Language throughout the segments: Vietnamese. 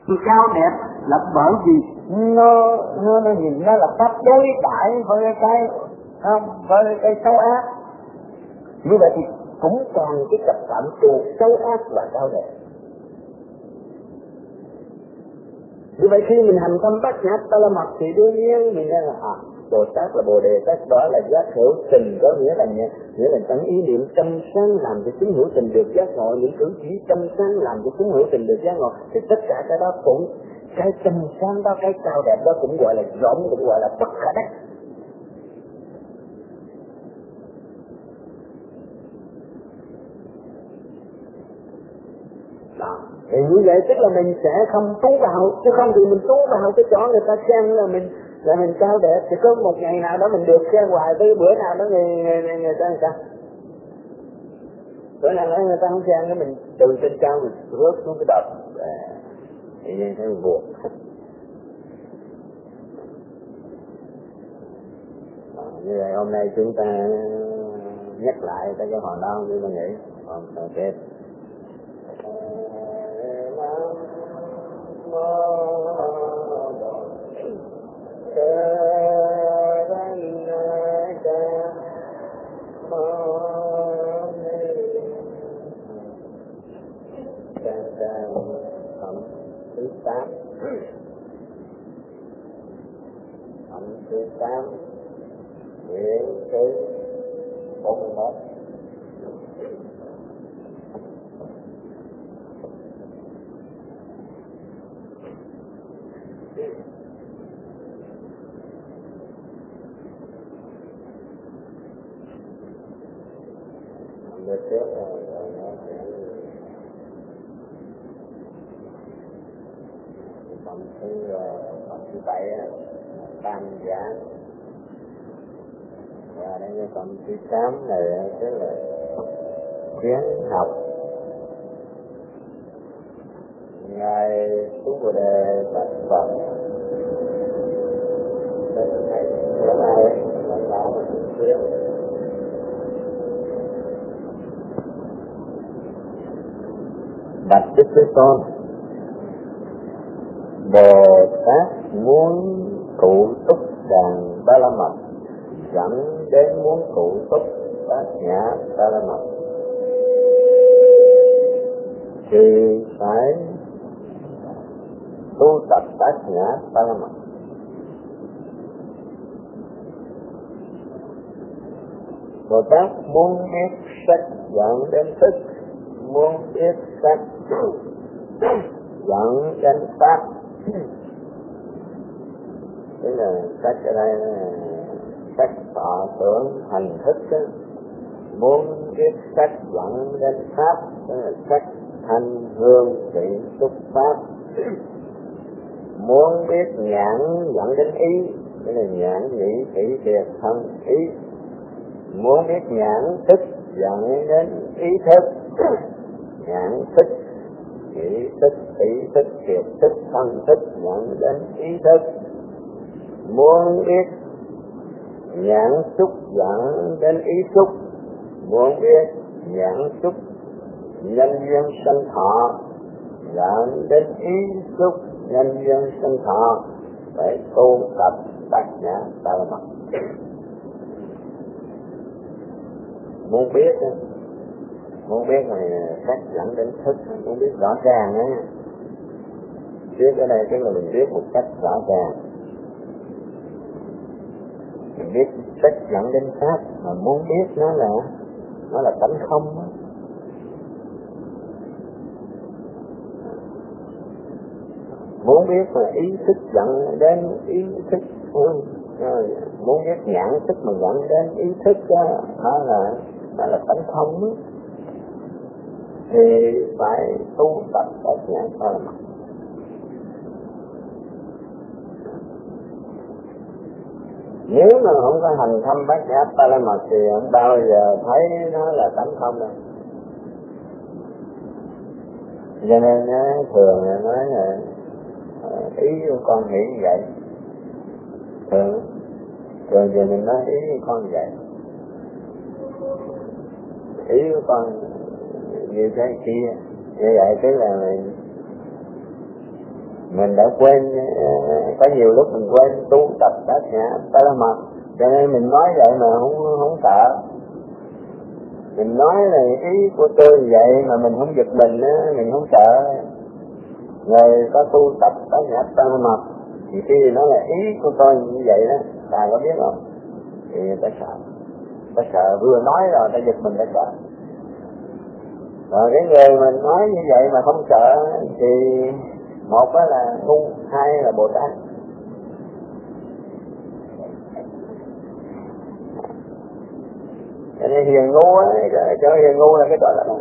cao đẹp là bởi vì nó nhìn nó là pháp đối tại với cái không, với cái xấu ác. Như vậy thì cũng còn cái tập cảm từ xấu ác và cao đẹp. Như vậy khi mình hành tâm bát nhã ta la mật thì đương nhiên mình nghe là Bồ Tát là Bồ Đề Tát, đó là giác hữu tình, có nghĩa là trong ý niệm tâm sáng làm cho chúng hữu tình được giác ngộ, những cử chỉ tâm sáng làm cho chúng hữu tình được giác ngộ, thì tất cả cái đó cũng, cái tâm sáng đó, cái cao đẹp đó cũng gọi là rộng, cũng gọi là bất khả đắc. Đó. Thì như vậy tức là mình sẽ không tú vào, chứ không thì mình tú vào cái chỗ người ta khen là mình cao đẹp, thì có một ngày nào đó mình được khen hoài, tới bữa nào đó người ta bữa nào đó người ta không khen, cái mình từ trên cao mình rớt xuống cái đập, thì vậy thấy mình buồn. Như vậy hôm nay chúng ta nhắc lại cái hòn đau như tôi nghĩ còn kết. Thứ 8 thứ 8 nguyện thứ 41. Được trước rồi nó sẽ phần thứ 7 tam giác, và đây là phần thứ 8 này tức là khuyến học. Ngài Xuống Bồ Đề Bạch Phật bữa nay lãnh đạo một khuyến bạch Đức Thế Tôn. Bồ Tát muốn cụ túc đàn Ba La Mật dẫn đến muốn cụ túc Bát Nhã Ba La Mật thì phải tu tập Bát Nhã Ba La Mật. Bồ Tát muốn biết sách dẫn đến thức, muốn biết sách dẫn đến pháp. Tức là sách ở đây là sách thọ tưởng hành thức đó. Muốn biết sách dẫn đến pháp, tức là sách thanh hương vị xúc pháp. Muốn biết nhãn dẫn đến ý, tức là nhãn nhĩ thị thiệt thân ý. Muốn biết nhãn thức dẫn đến ý thức, nhãn thức ý thức ý thức thiệt thức thân thức dẫn đến ý thức. Muốn biết nhãn xúc dẫn đến ý xúc, muốn biết nhãn xúc nhân duyên sanh thọ dẫn đến ý xúc nhân duyên sanh thọ, phải tu tập Bát Nhã Ba La Mật. Muốn biết này cách dẫn đến thức, muốn biết rõ ràng á. Biết ở đây tức là mình biết một cách rõ ràng. Mình biết cách dẫn đến pháp, mà muốn biết nó là tánh không á. Muốn biết là ý thức dẫn đến ý thức, muốn biết nhãn thức mà dẫn đến ý thức đó, nó là tánh không đó. Thì phải tu tập Bát Nhã Ba La Mật. Nếu mà không có hành thâm Bát Nhã Ba La Mật thì không bao giờ thấy nó là tánh không đâu. Cho nên thường nói là ý của con nghĩ như vậy. Thường giờ mình nói ý của con như vậy. Ý của con như thế kia. Như vậy tức là mình Mình đã quên, có nhiều lúc mình quên tu tập bát nhã Parama, cho nên mình nói vậy mà không sợ. Mình nói là ý của tôi như vậy mà mình không giật mình á, mình không sợ. Người có tu tập bát nhã Parama thì khi nói là ý của tôi như vậy đó, ta có biết không? Thì ta sợ. Ta sợ vừa nói rồi ta giật mình, ta sợ. Rồi cái người mình nói như vậy mà không sợ thì một là ngu, hai là Bồ Tát. Cho nên hiền ngu á, cho hiền ngu là cái tội đó.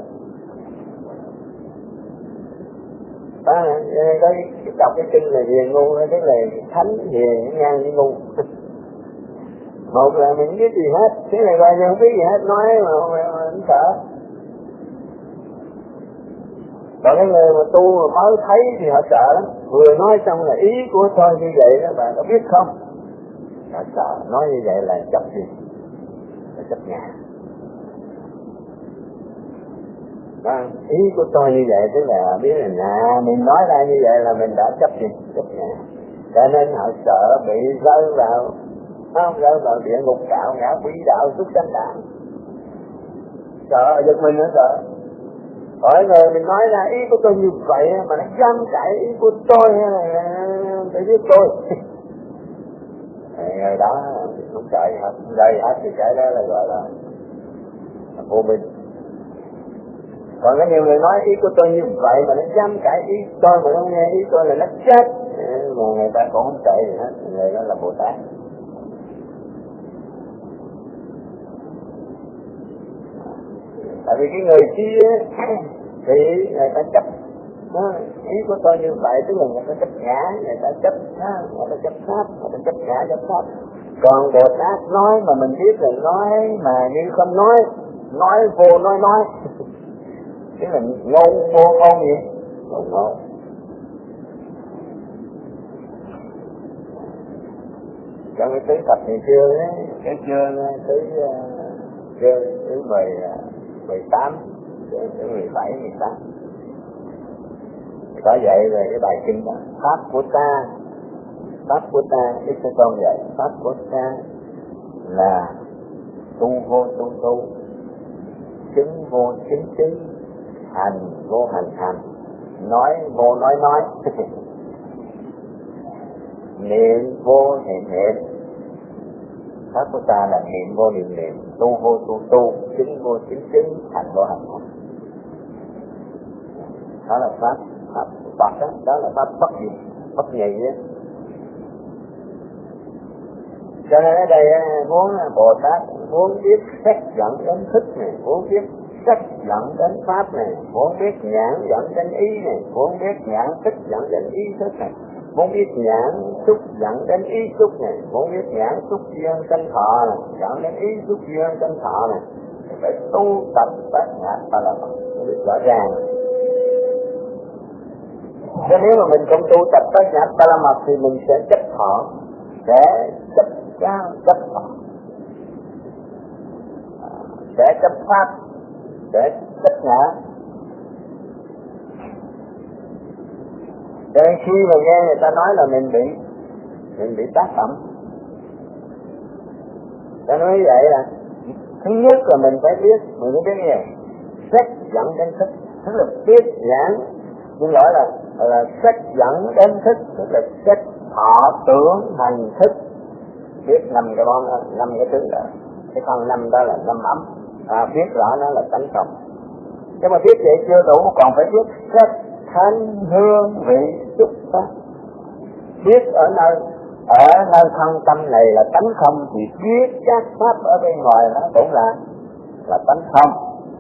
Có đọc cái kinh là hiền ngu, tức là thánh hiền ngang với ngu. Một là mình biết gì hết, thế này coi như không biết gì hết, nói mà không sợ. Còn cái người mà tu mà mới thấy thì họ sợ lắm. Vừa nói xong là ý của tôi như vậy đó, bạn có biết không? Họ sợ, nói như vậy là chấp gì? Là chấp ngã. Ý của tôi như vậy tức là biết là mình nói ra như vậy là mình đã chấp gì? Chấp ngã. Cho nên họ sợ bị rơi vào, không rơi vào địa ngục đạo, ngã quỷ đạo, súc sanh đạo. Sợ, giật mình nữa sợ. Hỏi người mình nói ra ý của tôi như vậy mà nó dám cãi ý của tôi để giết tôi. Người đó không sợ gì hết, đây hết thì cái đó là gọi là vô minh. Còn có nhiều người nói ý của tôi như vậy mà nó dám cãi ý tôi mà không nghe ý tôi là nó chết. Mà người ta cũng không sợ gì hết, người đó là Bồ Tát. Tại vì cái người kia thì người ta chấp ý của tôi như vậy, tức là người ta chấp ngã, người ta chấp pháp, người ta chấp ngã chấp pháp. Còn Bồ Tát nói mà mình biết là nói mà như không nói vô nói. Tức là ngôn vô ngôn gì? Ngôn. Trong cái tứ thập thì chưa đấy, cái chương thứ 18, thứ 17, 18 có dạy về cái bài kinh đó. Pháp của ta, Đức Thế Tôn dạy pháp của ta là tu vô tu, chứng vô chứng, hành vô hành, nói vô nói, niệm vô niệm. Pháp của ta là niệm vô niệm, tu vô tu, chứng vô chứng, hành vô hành. Đó là pháp Phật đó là pháp bất gì, bất nhị đó. Cho nên ở đây muốn Bồ Tát muốn biết sắc dẫn đến thức này, muốn biết sắc dẫn đến pháp này, muốn biết nhãn dẫn đến ý này, muốn biết nhãn thức dẫn đến ý thức này, muốn biết nhãn xúc dẫn đến ý xúc này, muốn biết nhãn xúc duyên sanh thọ này, dẫn đến ý xúc duyên sanh thọ này, phải tu tập bát nhã Parama biết rõ ràng. Cho nếu mà mình không tu tập bát nhã Parama thì mình sẽ chấp thọ, sẽ chấp thọ, sẽ chấp pháp, sẽ chấp ngã. Cho nên khi mà nghe người ta nói là mình bị tác động. Cho nói vậy là thứ nhất là mình phải biết gì? Sắc dẫn đến thức, tức là biết nhãn, nhưng lỗi là sắc dẫn đến thức, tức là sắc thọ tưởng hành thức. Biết 5 cái thứ đó, cái con 5 đó là 5 ấm, biết rõ nó là tánh không. Nhưng mà biết vậy chưa đủ, còn phải biết sắc thanh hương vị xúc pháp. Biết ở nơi thân tâm này là tánh không thì biết các pháp ở bên ngoài nó cũng là tánh không.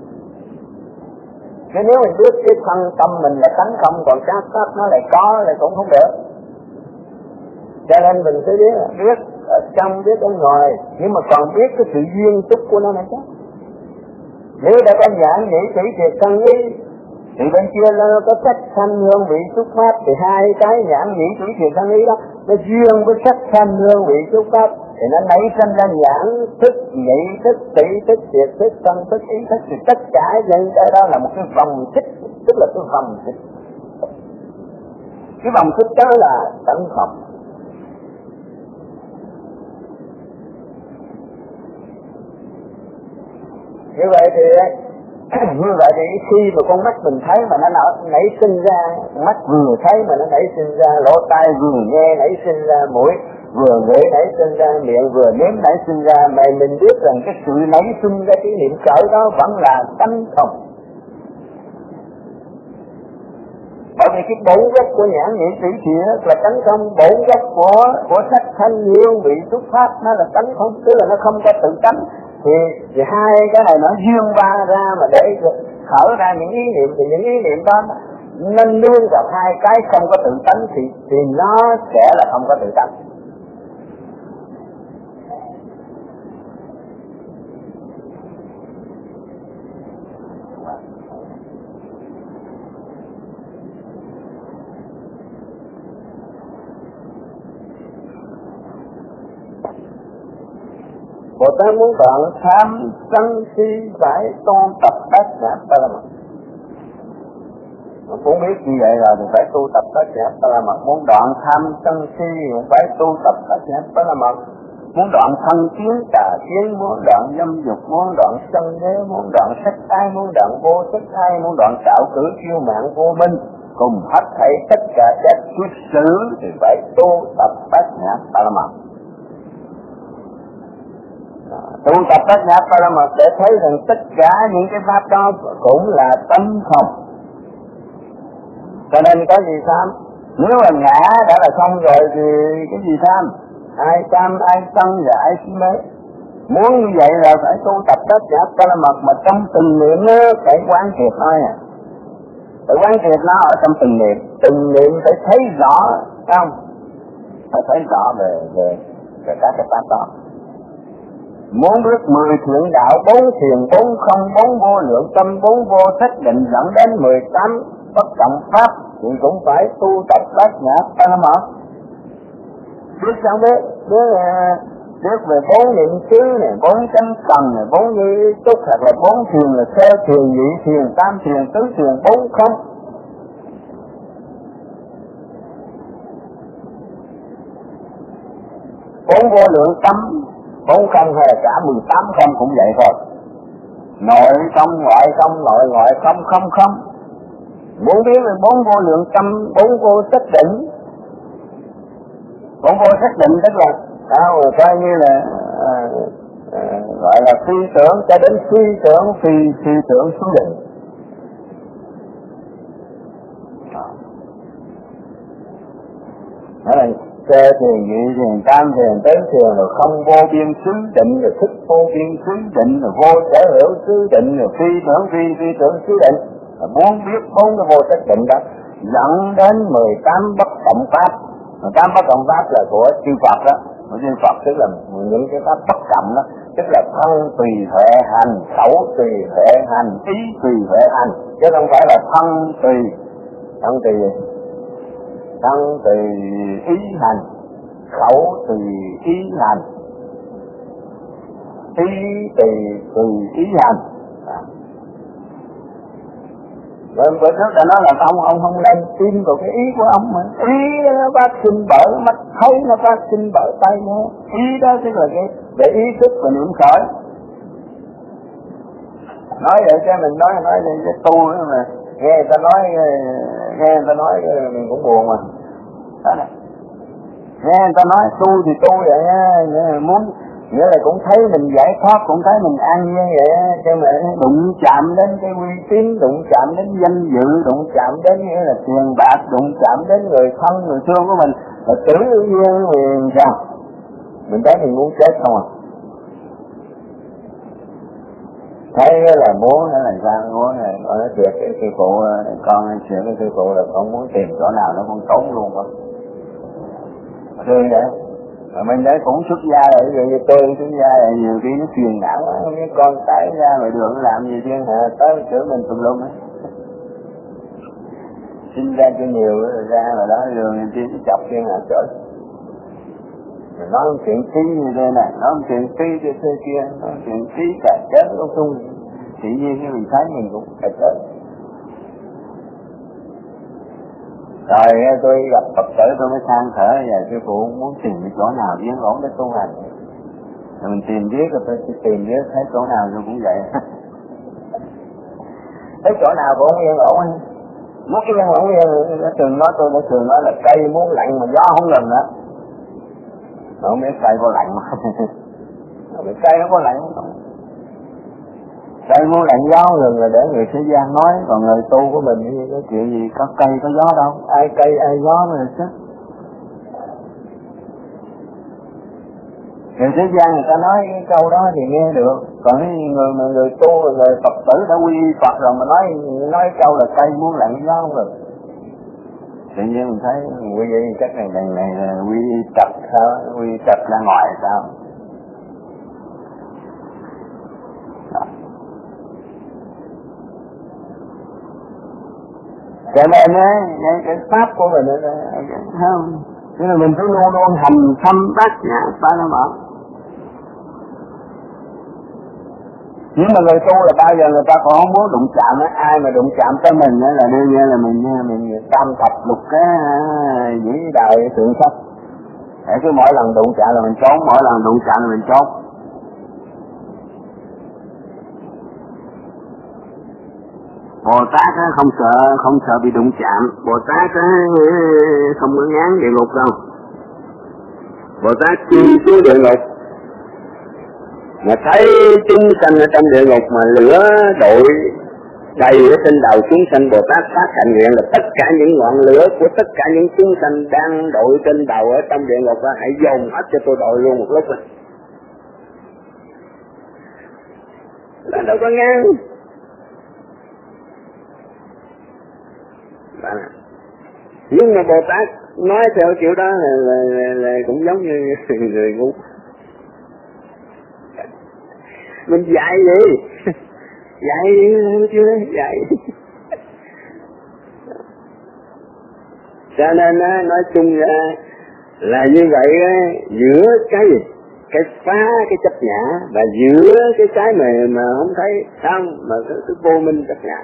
Chứ nếu mình biết cái thân tâm mình là tánh không, còn các pháp nó lại có lại cũng không được. Cho nên mình phải biết ở trong biết ở ngoài, nhưng mà còn biết cái sự duyên xúc của nó này chứ. Nếu đã có nhãn nhĩ thủy thiệt thân ý thì bên kia nó có sắc thanh hương vị xúc pháp, thì hai cái nhãn nhĩ thủy thiệt thân ý đó nó duyên với sắc thanh hương vị xúc pháp thì nó nảy sinh ra nhãn thức, nhĩ thức, tỷ thức, thiệt thức, thân thức, ý thức, thì tất cả những cái đó là một cái vòng xích, tức là cái vòng xích. Cái vòng thức đó là tánh không. Như vậy thì khi mà con mắt mình thấy mà nó nảy sinh ra, mắt vừa thấy mà nó nảy sinh ra, lỗ tai vừa nghe nảy sinh ra, mũi vừa ngửi nảy sinh ra, miệng vừa nếm nảy sinh ra, mà mình biết rằng cái sự nảy sinh ra cái niệm khởi đó vẫn là tánh không. Bởi vì cái bổn gốc của nhãn nhĩ tỷ thiệt là tánh không, bổn gốc của sắc thanh nhiêu vị xuất phát nó là tánh không, tức là nó không có tự tánh. Thì hai cái này nó duyên ba ra mà để khởi ra những ý niệm, thì những ý niệm đó nên nương vào hai cái không có tự tánh thì nó sẽ là không có tự tánh. Bồ Tát muốn đoạn tham sân si phải tu tập bát nhã Parama. Muốn biết như vậy rồi thì phải tu tập bát nhã Parama. Muốn đoạn tham sân si cũng phải tu tập bát nhã Parama. Muốn đoạn thân kiến tà kiến, muốn đoạn dâm dục, muốn đoạn sân đế, muốn đoạn sắc ái, muốn đoạn vô sắc ái, muốn đoạn xạo cử kiêu mạn vô minh, cùng hết thảy tất cả các quyết xứ thì phải tu tập bát nhã Parama. Tu tập bát nhã Parama để thấy rằng tất cả những cái pháp đó cũng là tánh không. Cho nên có gì tham? Nếu mà ngã đã là không rồi thì cái gì tham? Ai tham, ai sân và ai si mê. Muốn như vậy là phải tu tập bát nhã Parama, mà trong từng niệm nó phải quán triệt thôi à. Phải quán triệt nó ở trong từng niệm phải thấy rõ, không? Phải thấy rõ về các cái pháp đó. Muốn biết 10 thượng đạo, 4 thiền, 4 không, 4 vô lượng tâm, 4 vô thích định dẫn đến 18 bất động pháp thì cũng phải tu tập bát nhã Parama. Biết sao biết về 4 niệm xứ này, 4 chánh cần này, 4 như túc, hoặc là 4 thiền là sơ thiền, nhị thiền, tam thiền, tứ thiền, 4 không. Bốn vô lượng tâm, 4 không hay là cả 18 không cũng vậy thôi. Nội không, ngoại không, nội ngoại không, không không. Muốn biết về 4 vô lượng tâm, 4 vô sắc định. 4 vô sắc định tức là coi như là gọi là phi tưởng cho đến phi tưởng xuống định. Đó là sơ thiền, nhị thiền, tam thiền, tứ thiền, rồi không vô biên xứ định, rồi thức vô biên xứ định, rồi vô sở hữu xứ định, rồi phi tưởng xứ định. Rồi muốn biết 4 cái vô sắc định đó dẫn đến 18 bất động pháp. 18 bất động pháp là của chư Phật đó. Của chư Phật tức là những cái pháp bất động đó, tức là thân tùy huệ hành, khẩu tùy huệ hành, ý tùy huệ hành, chứ không phải là thân tùy ý hành, khẩu tùy ý hành, ý tùy ý hành. Rồi bữa trước đã nói là ông không nên tin vào cái ý của ông mà. Ý nó phát sinh bởi mắt thấy, nó phát sinh bởi tay nghe. Ý đó tức là cái để ý thức và niệm khởi. Nói vậy cho mình nói vậy cái tu đó mà nghe người ta nói mình cũng buồn mà. Đó này. Nghe người ta nói tu thì tu vậy á, muốn nghĩa là cũng thấy mình giải thoát, cũng thấy mình an nhiên vậy á, cho mà đụng chạm đến cái uy tín, đụng chạm đến danh dự, đụng chạm đến nghĩa là tiền bạc, đụng chạm đến người thân, người thương của mình, là tự nhiên mình sao? Mình thấy mình muốn chết không à? Thấy là muốn là sao, muốn là nói chuyện cái sư phụ, con chuyện với sư phụ là con muốn tìm chỗ nào nó con trốn luôn không? Thương vậy. Mà mình đấy cũng xuất gia rồi, ví dụ như tôi xuất gia rồi nhiều khi nó phiền não quá, không biết con cái ra ngoài đường làm gì thiên hạ tới chữa mình tùm lum á. Sinh ra cho nhiều rồi ra mà đó đường kia nó chọc thiên hạ chửi. Mình nói chuyện trí như thế này, nói chuyện trí như thế kia, nói chuyện trí cả chết lung tung. Tự nhiên cái mình thấy mình cũng phải chửi. Rồi tôi gặp Phật tử tôi mới than thở và sư phụ muốn tìm chỗ nào yên ổn để tu hành. Rồi mình tìm biết rồi tôi tìm biết thấy chỗ nào tôi cũng vậy. Thấy chỗ nào cũng không yên ổn. Muốn cái yên ổn nó thường nói tôi đã thường nói là cây muốn lạnh mà gió không ngừng đó. Không biết cây có lạnh mà. Không biết cây nó có lạnh không? Cây muốn lạnh gió ngừng là để người thế gian nói, còn người tu của mình thì cái chuyện gì có cây có gió đâu, ai cây ai gió mới là sức. Người thế gian người ta nói cái câu đó thì nghe được, còn người tu người Phật tử đã quy y Phật rồi mà nói câu là cây muốn lạnh gió không được. Tự nhiên mình thấy quy y chắc này quy y tập sao, quy y tập ra ngoài sao. Cho nên cái pháp của mình không, thế là mình phải luôn luôn hành thâm bát nhã ba la mật. Nhưng mà người tu là bao giờ người ta còn không muốn đụng chạm á, ai mà đụng chạm tới mình á là đương nhiên là mình tam thập lục cái dĩ đời thượng sách. Để cứ mỗi lần đụng chạm là mình trốn, mỗi lần đụng chạm là mình trốn. Bồ Tát không sợ bị đụng chạm, Bồ Tát không có ngán địa ngục đâu. Bồ Tát chui xuống địa ngục mà thấy chúng sanh ở trong địa ngục mà lửa đội đầy ở trên đầu chúng sanh, Bồ Tát phát hành nguyện là tất cả những ngọn lửa của tất cả những chúng sanh đang đội trên đầu ở trong địa ngục đó, hãy dồn hết cho tôi đội luôn một lúc này. Là đâu có ngán. Nhưng mà Bồ Tát nói theo kiểu đó là cũng giống như người ngu. Mình dạy gì? Dạy chưa? Dạy. Cho nên nói chung là như vậy giữa cái gì? Cái phá cái chấp nhã và giữa cái mà không thấy không mà cái vô minh chấp nhã.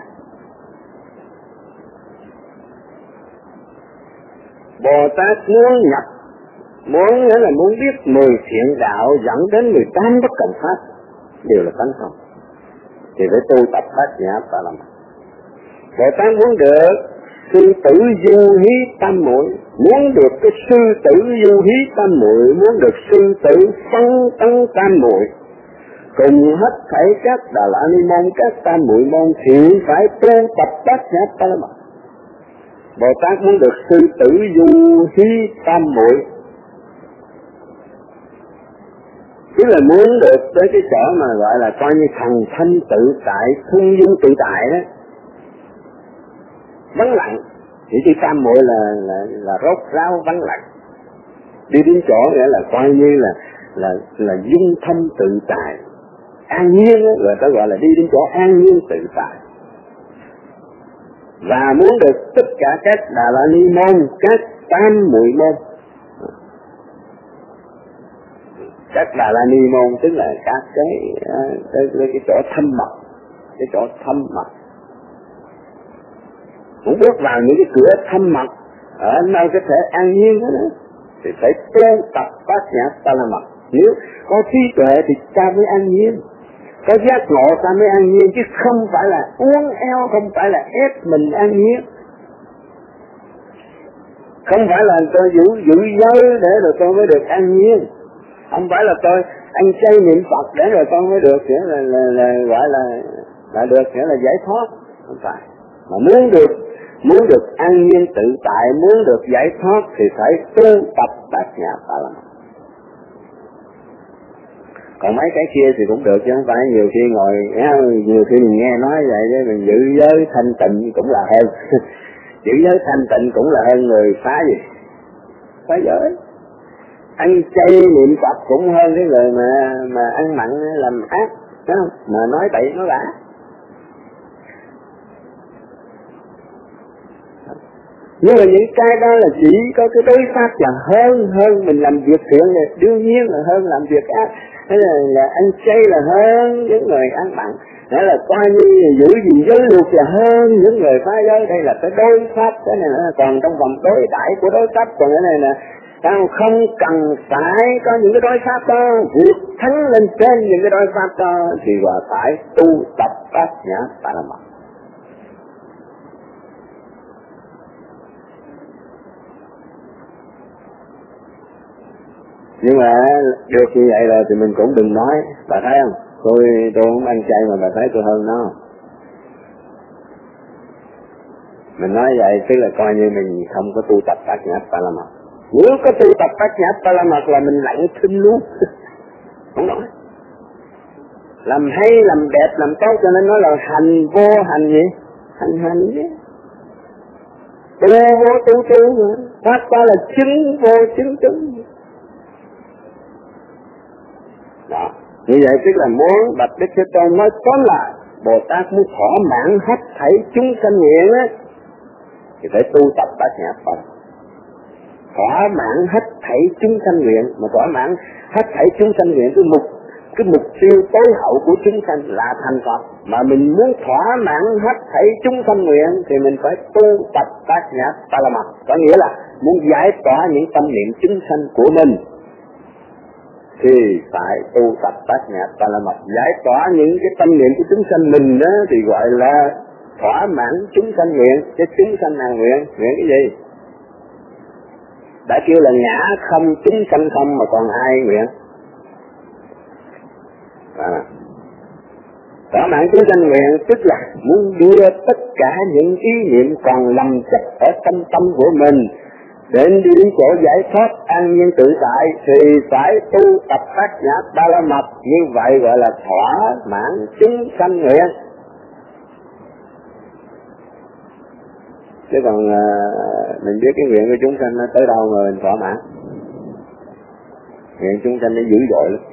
Bồ Tát muốn nhập, muốn biết 10 thiện đạo dẫn đến 18 bất cộng pháp đều là tánh không, thì phải tu tập bát nhã ba la mật. Bồ Tát muốn được sư tử du hí tam muội, muốn được cái sư tử du hí tam muội, muốn được sư tử phân tấn tam muội, cùng hết thảy các Đà La Ni môn, các tam muội môn thì phải tu tập bát nhã ba la mật. Bồ Tát muốn được sư tử du hí tam muội, tức là muốn được tới cái chỗ mà gọi là coi như thần thanh tự tại, thung dung tự tại đó, vắng lặng. Chỉ chữ tam muội là rốt ráo vắng lặng. Đi đến chỗ nghĩa là coi như là dung thâm tự tại, an nhiên đó, người ta gọi là đi đến chỗ an nhiên tự tại. Và muốn được tất cả các Đà La Ni môn, các tam muội môn. Các Đà La Ni môn tức là các cái chỗ thâm mật, cái chỗ thâm mật. Muốn bước vào những cái cửa thâm mật ở nơi có thể an nhiên đó thì phải tu tập bát nhã ba la mật. Nếu có trí tuệ thì ta mới an nhiên, có giác ngộ ta mới an nhiên, chứ không phải là uốn éo, không phải là ép mình an nhiên. Không phải là tôi giữ giới để rồi tôi mới được an nhiên. Không phải là tôi ăn chay niệm Phật để rồi con mới được, nghĩa là gọi là được, nghĩa là giải thoát. Không phải. Mà muốn được an nhiên tự tại, muốn được giải thoát thì phải tu tập bát nhã ba la mật. Còn mấy cái kia thì cũng được, chứ không phải nhiều khi nhiều khi mình nghe nói vậy chứ mình giữ giới thanh tịnh cũng là hơn. Giữ giới thanh tịnh cũng là hơn người phá gì? Phá giới. Ăn chay niệm Phật cũng hơn cái người mà ăn mặn làm ác, đúng không? Mà nói bậy nói bạ. Nhưng mà những cái đó là chỉ có cái đối pháp là hơn mình làm việc thiện là đương nhiên là hơn làm việc ác. Thế là ăn chay là hơn những người ăn mặn. Nghĩa là coi như giữ gìn giới luật là hơn những người phá giới. Đây là cái đối pháp, cái này là còn trong vòng đối đãi của đối pháp. Còn cái này là không cần phải có những cái đối pháp đó, vượt thắng lên trên những cái đối pháp đó thì gọi phải tu tập bát nhã ba la mật. Nhưng mà được như vậy rồi thì mình cũng đừng nói, bà thấy không? Tôi không ăn chay mà bà thấy tôi hơn nó. Mình nói vậy tức là coi như mình không có tu tập bát nhã ba la mật. Nếu có tu tập bát nhã ba la mật là mình lặng thinh luôn. Không nói. Làm hay, làm đẹp, làm tốt cho nên nói là hành vô hành gì? Hành chứ. Tu vô tu mà. Phát ra là chứng vô chứng. Đó. Như vậy tức là muốn Bạch Đức Thế Tôn nói tóm lại, Bồ Tát muốn thỏa mãn hết thảy chúng sanh nguyện á, thì phải tu tập bát nhã Phật. Thỏa mãn hết thảy chúng sanh nguyện, mà thỏa mãn hết thảy chúng sanh nguyện cái mục tiêu tối hậu của chúng sanh là thành Phật. Mà mình muốn thỏa mãn hết thảy chúng sanh nguyện thì mình phải tu tập bát nhã ba la mật. Có nghĩa là muốn giải tỏa những tâm niệm chúng sanh của mình thì phải tu tập bát nhã ba la mật. Giải tỏa những cái tâm niệm của chúng sanh mình đó thì gọi là thỏa mãn chúng sanh nguyện. Cái chúng sanh là nguyện cái gì? Đã kêu là ngã không chúng sanh không mà còn ai nguyện? Thỏa mãn chúng sanh nguyện tức là muốn đưa tất cả những ý niệm còn lầm chấp ở trong tâm của mình đến đi đến chỗ giải thoát an nhiên tự tại thì phải tu tập bát nhã ba la mật. Như vậy gọi là thỏa mãn chúng sanh nguyện. Chứ còn mình biết cái nguyện của chúng sanh nó tới đâu mà mình thỏa mãn. Nguyện chúng sanh nó dữ dội lắm.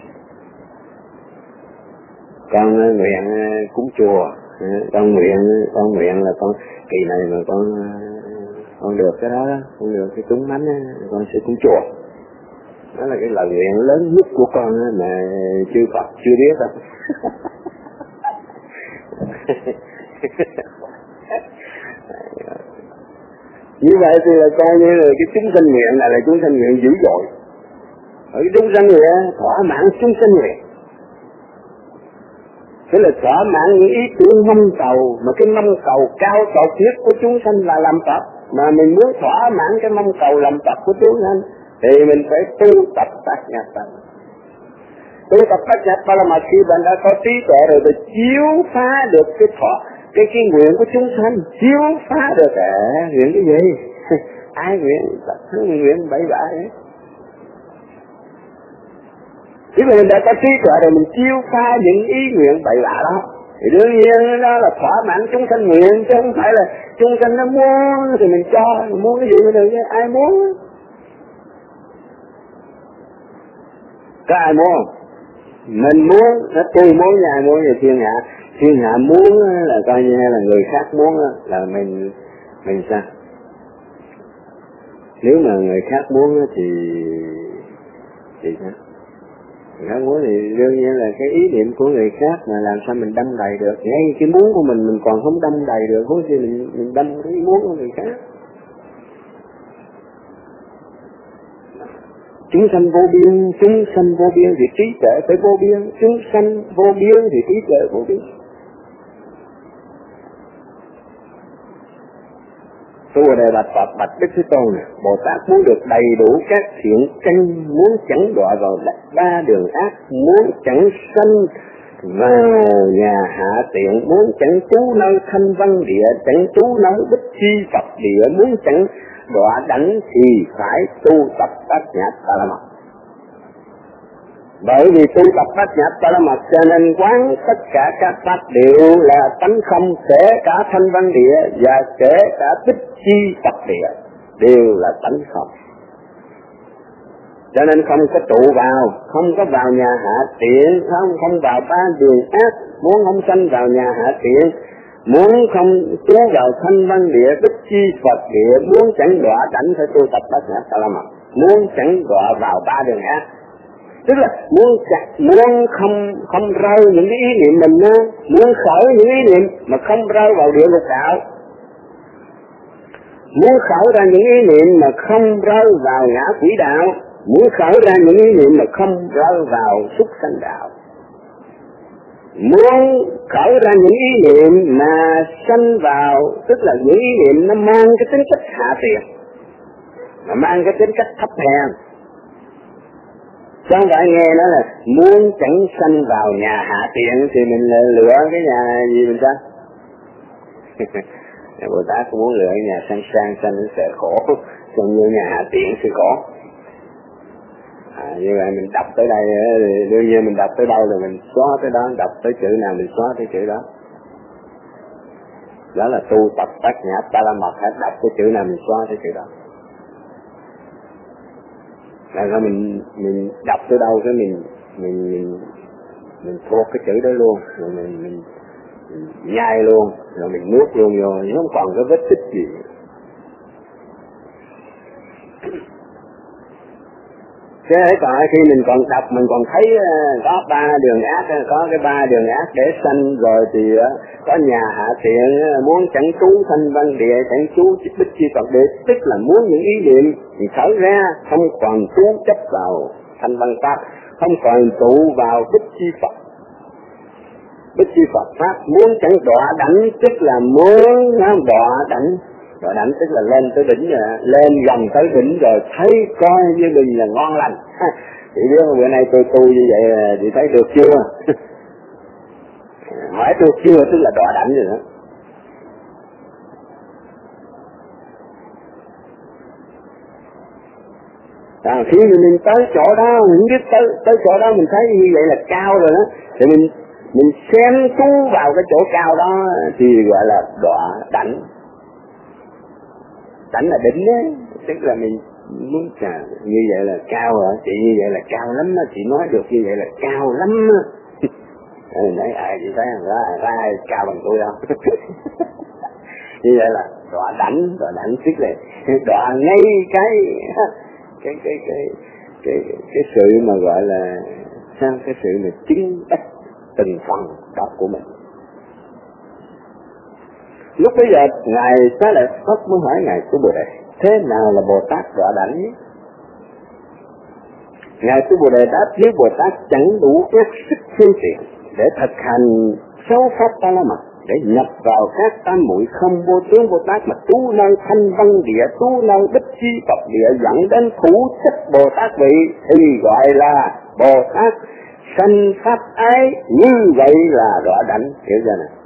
Con nguyện cúng chùa, con nguyện là con kỳ này mà con được cái đó, con được cái cúng bánh con sẽ cúng chùa. Đó là cái lời nguyện lớn nhất của con mà chư Phật chưa biết đâu. Như vậy thì là coi như là cái chúng sanh nguyện là chúng sanh nguyện dữ dội. Ở cái chúng sanh nguyện thỏa mãn chúng sanh nguyện. Thế là thỏa mãn những ý tưởng mong cầu, mà cái mong cầu cao tột nhất của chúng sanh là làm Phật. Mà mình muốn thỏa mãn cái mong cầu làm Phật của chúng sanh thì mình phải tu tập bát nhã ba la mật. Tu tập bát nhã ba la mật khi bạn đã có trí tuệ rồi thì chiếu phá được cái nguyện của chúng sanh, chiếu phá được nguyện cái gì? Ai nguyện? Nguyện bậy bạ ấy. Khi mà mình đã có trí tuệ rồi mình chiếu phá những ý nguyện bậy bạ đó thì đương nhiên đó là thỏa mãn chúng sanh nguyện, chứ không phải là chúng sanh nó muốn thì mình cho, muốn cái gì mới được chứ, ai muốn? Có ai muốn? Mình muốn, tôi muốn, nhà muốn thì thiên hạ muốn là coi như là người khác muốn là mình sao? Nếu mà người khác muốn thì sao? Người khác muốn thì đương nhiên là cái ý niệm của người khác mà làm sao mình đâm đầy được. Ngay cái muốn của mình còn không đâm đầy được, huống chi mình đâm cái ý muốn của người khác. Chúng sanh vô biên thì trí tuệ phải vô biên, chúng sanh vô biên thì trí tuệ vô biên. Tôi đề bạch Đức Thế Tôn này, Bồ Tát muốn được đầy đủ các thiện căn, muốn chẳng đọa vào ba đường ác, muốn chẳng sanh vào nhà hạ tiện, muốn chẳng trú nơi thanh văn địa, chẳng trú nơi bích chi Phật địa, muốn chẳng đọa đảnh thì phải tu tập bát nhã ba la mật. Bởi vì tu tập bát nhã ba la mật cho nên quán tất cả các pháp đều là tánh không, kể cả thanh văn địa và kể cả bích chi Phật địa đều là tánh không. Cho nên không có trụ vào, không có vào nhà hạ tiện, không vào ba đường ác, muốn không sanh vào nhà hạ tiện, muốn không trú vào thanh văn địa, bích chi Phật địa, muốn chẳng đọa đảnh phải tu tập bát nhã ba la mật, muốn chẳng đọa vào ba đường ác. Tức là muốn không rơi những cái ý niệm mình á, muốn khởi những ý niệm mà không rơi vào địa ngục đạo, muốn khởi ra những ý niệm mà không rơi vào ngã quỷ đạo, muốn khởi ra những ý niệm mà không rơi vào súc sanh đạo, muốn khởi ra những ý niệm mà sanh vào, tức là những ý niệm nó mang cái tính cách hạ tiện, mà mang cái tính cách thấp hèn. Không phải nghe nói là muốn chẳng sanh vào nhà hạ tiện thì mình lựa cái nhà gì mình sanh. Bồ Tát cũng muốn lựa cái nhà sang sanh nó sợ khổ, còn như nhà hạ tiện thì khổ. Như vậy mình đọc tới đây, đương nhiên mình đọc tới đâu là mình xóa tới đó, đọc tới chữ nào mình xóa tới chữ đó. Đó là tu tập bát nhã ba la mật, hết đọc tới chữ nào mình xóa tới chữ đó. Là mình đọc tới đâu cái mình thuộc cái chữ đó luôn, rồi mình nhai luôn, rồi mình nuốt luôn vô, không còn cái vết tích gì. Thế còn khi mình còn đọc mình còn thấy có 3 đường ác, có cái 3 đường ác để sanh rồi thì có nhà hạ tiện muốn chẳng trú thanh văn địa, chẳng trú bích chi Phật địa, tức là muốn những ý niệm thì khởi ra không còn trú chấp vào thanh văn pháp, không còn trụ vào bích chi Phật. Bích chi Phật pháp muốn chẳng đọa đảnh, tức là muốn đọa đảnh. Đọa đảnh tức là lên tới đỉnh rồi, lên gần tới đỉnh rồi thấy coi như mình là ngon lành. Chị biết bữa nay tôi tu như vậy chị thấy được chưa? Hỏi được chưa tức là đọa đảnh rồi đó. Khi mình tới chỗ đó, mình biết tới chỗ đó mình thấy như vậy là cao rồi đó, thì mình xem tu vào cái chỗ cao đó thì gọi là đọa đảnh. Đảnh là đỉnh đấy, tức là mình muốn như vậy là cao hả? Chị như vậy là cao lắm á, chị nói được như vậy là cao lắm á. Nãy chị thấy ra ai cao bằng tôi không? Như vậy là đọa đảnh tức là đọa ngay cái sự mà gọi là sao, cái sự mà chứng đắc từng phần đó của mình. Lúc bây giờ ngài Xá Lợi Phất mới hỏi ngài Sư Bồ Đề, thế nào là Bồ Tát đọa đảnh? Ngài Sư Bồ Đề đáp với Bồ Tát chẳng đủ các sức phương tiện để thực hành 6 pháp ba la mật, để nhập vào các tam muội không vô tướng Bồ Tát, mà tu nơi thanh văn địa, tu nơi bích chi Phật địa, dẫn đến thủ chất Bồ Tát vị thì gọi là Bồ Tát sanh pháp ái. Như vậy là đọa đảnh. Hiểu chưa này?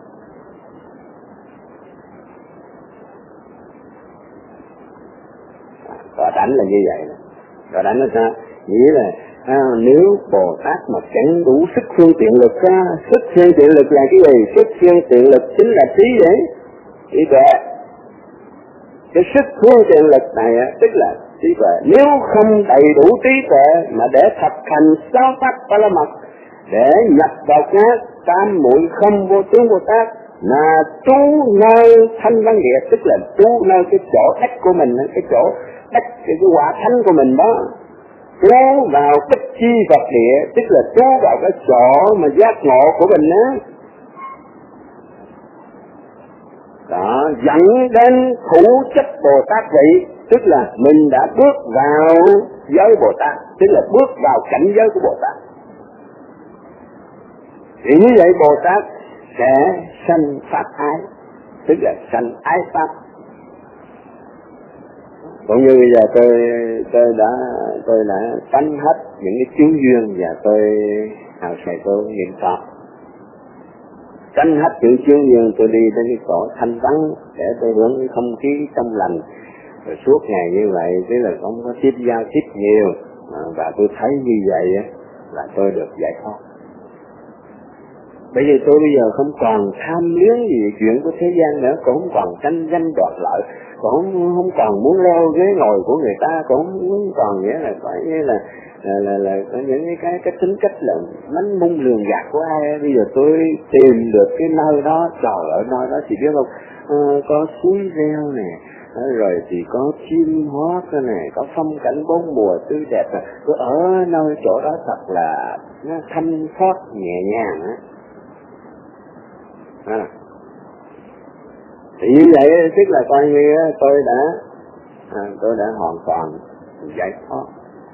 Đọa đảnh là như vậy. Đọa đảnh là sao? Nghĩa là nếu Bồ Tát mà chẳng đủ sức phương tiện lực ra, sức phương tiện lực là cái gì? Sức phương tiện lực chính là trí đấy, trí tuệ. Cái sức phương tiện lực này tức là trí tuệ. Nếu không đầy đủ trí tuệ mà để thực hành 6 pháp ba la mật, để nhập vào các tam muội không vô tướng Bồ Tát, là trú nơi thanh văn địa, tức là trú nơi cái chỗ đắc của mình, cái chỗ đắc cái quả thánh của mình đó, trú vào bích chi Phật địa, tức là trú vào cái chỗ mà giác ngộ của mình á. Đó, dẫn đến thủ chất Bồ Tát vị, tức là mình đã bước vào giới Bồ Tát, tức là bước vào cảnh giới của Bồ Tát. Thì như vậy Bồ Tát sẽ sanh pháp ái, tức là sanh ái pháp. Cũng như bây giờ tôi đã tánh hết những cái chiếu duyên và tôi hào sài tôi niệm Phật. Tránh hết những chiếu duyên, tôi đi đến cái cõi thanh vắng để tôi hưởng cái không khí trong lành. Rồi suốt ngày như vậy, tức là không có tiếp giao tiếp nhiều, và tôi thấy như vậy là tôi được giải thoát. Bây giờ tôi bây giờ không còn tham luyến gì chuyện của thế gian nữa, cũng không còn tranh danh đoạt lợi, cũng không còn muốn leo ghế ngồi của người ta, cũng không còn nghĩa là phải như là có những cái tính cách là mánh mung lường gạt của ai. Bây giờ tôi tìm được cái nơi đó, trời ơi nơi đó chị biết không, có suối reo nè, rồi thì có chim hót cái này, có phong cảnh bốn mùa tươi đẹp, cứ ở nơi chỗ đó thật là nó thanh thoát nhẹ nhàng á. Thì như vậy tức là coi như tôi đã hoàn toàn giải thoát.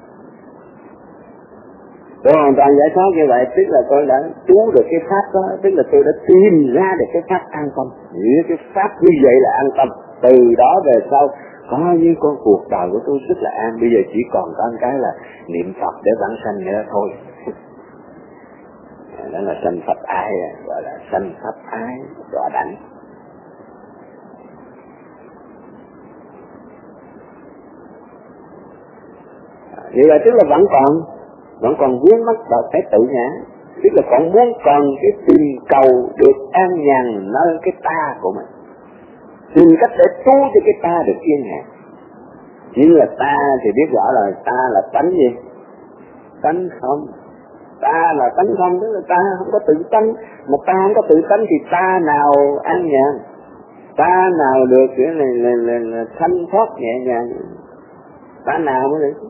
Tôi hoàn toàn giải thoát như vậy tức là tôi đã trú được cái pháp đó, tức là tôi đã tìm ra được cái pháp an tâm. Vì cái pháp như vậy là an tâm. Từ đó về sau có như con cuộc đời của tôi rất là an. Bây giờ chỉ còn có một cái là niệm Phật để vãng sanh nữa thôi. Đó là sanh pháp ái, gọi là sanh pháp ái đọa đảnh. Như vậy tức là vẫn còn vướng mắc vào cái tự ngã, tức là còn cái tìm cầu được an nhàn nơi cái ta của mình, tìm cách để tu cho cái ta được yên hạn. Chỉ là ta thì biết rõ là ta là tánh gì? Tánh không. Ta là tánh không, tức là ta không có tự tánh. Mà ta không có tự tánh thì ta nào an nhàn? Ta nào được cái này là thanh thoát nhẹ nhàng? Ta nào mới được?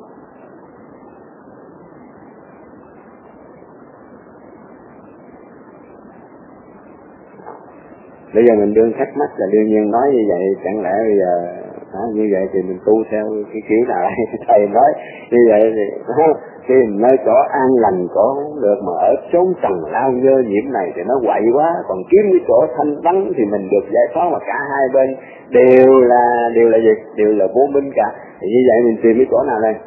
Bây giờ mình đương thắc mắc là đương nhiên nói như vậy, chẳng lẽ bây giờ như vậy thì mình tu theo cái kiểu nào đây? Thầy nói như vậy thì nơi chỗ an lành chỗ không được, mà ở chốn trần lao nhơ nhiễm này thì nó quậy quá. Còn kiếm cái chỗ thanh vắng thì mình được giải thoát, mà cả hai bên đều là gì? Đều là vô minh cả. Thì như vậy mình tìm cái chỗ nào đây?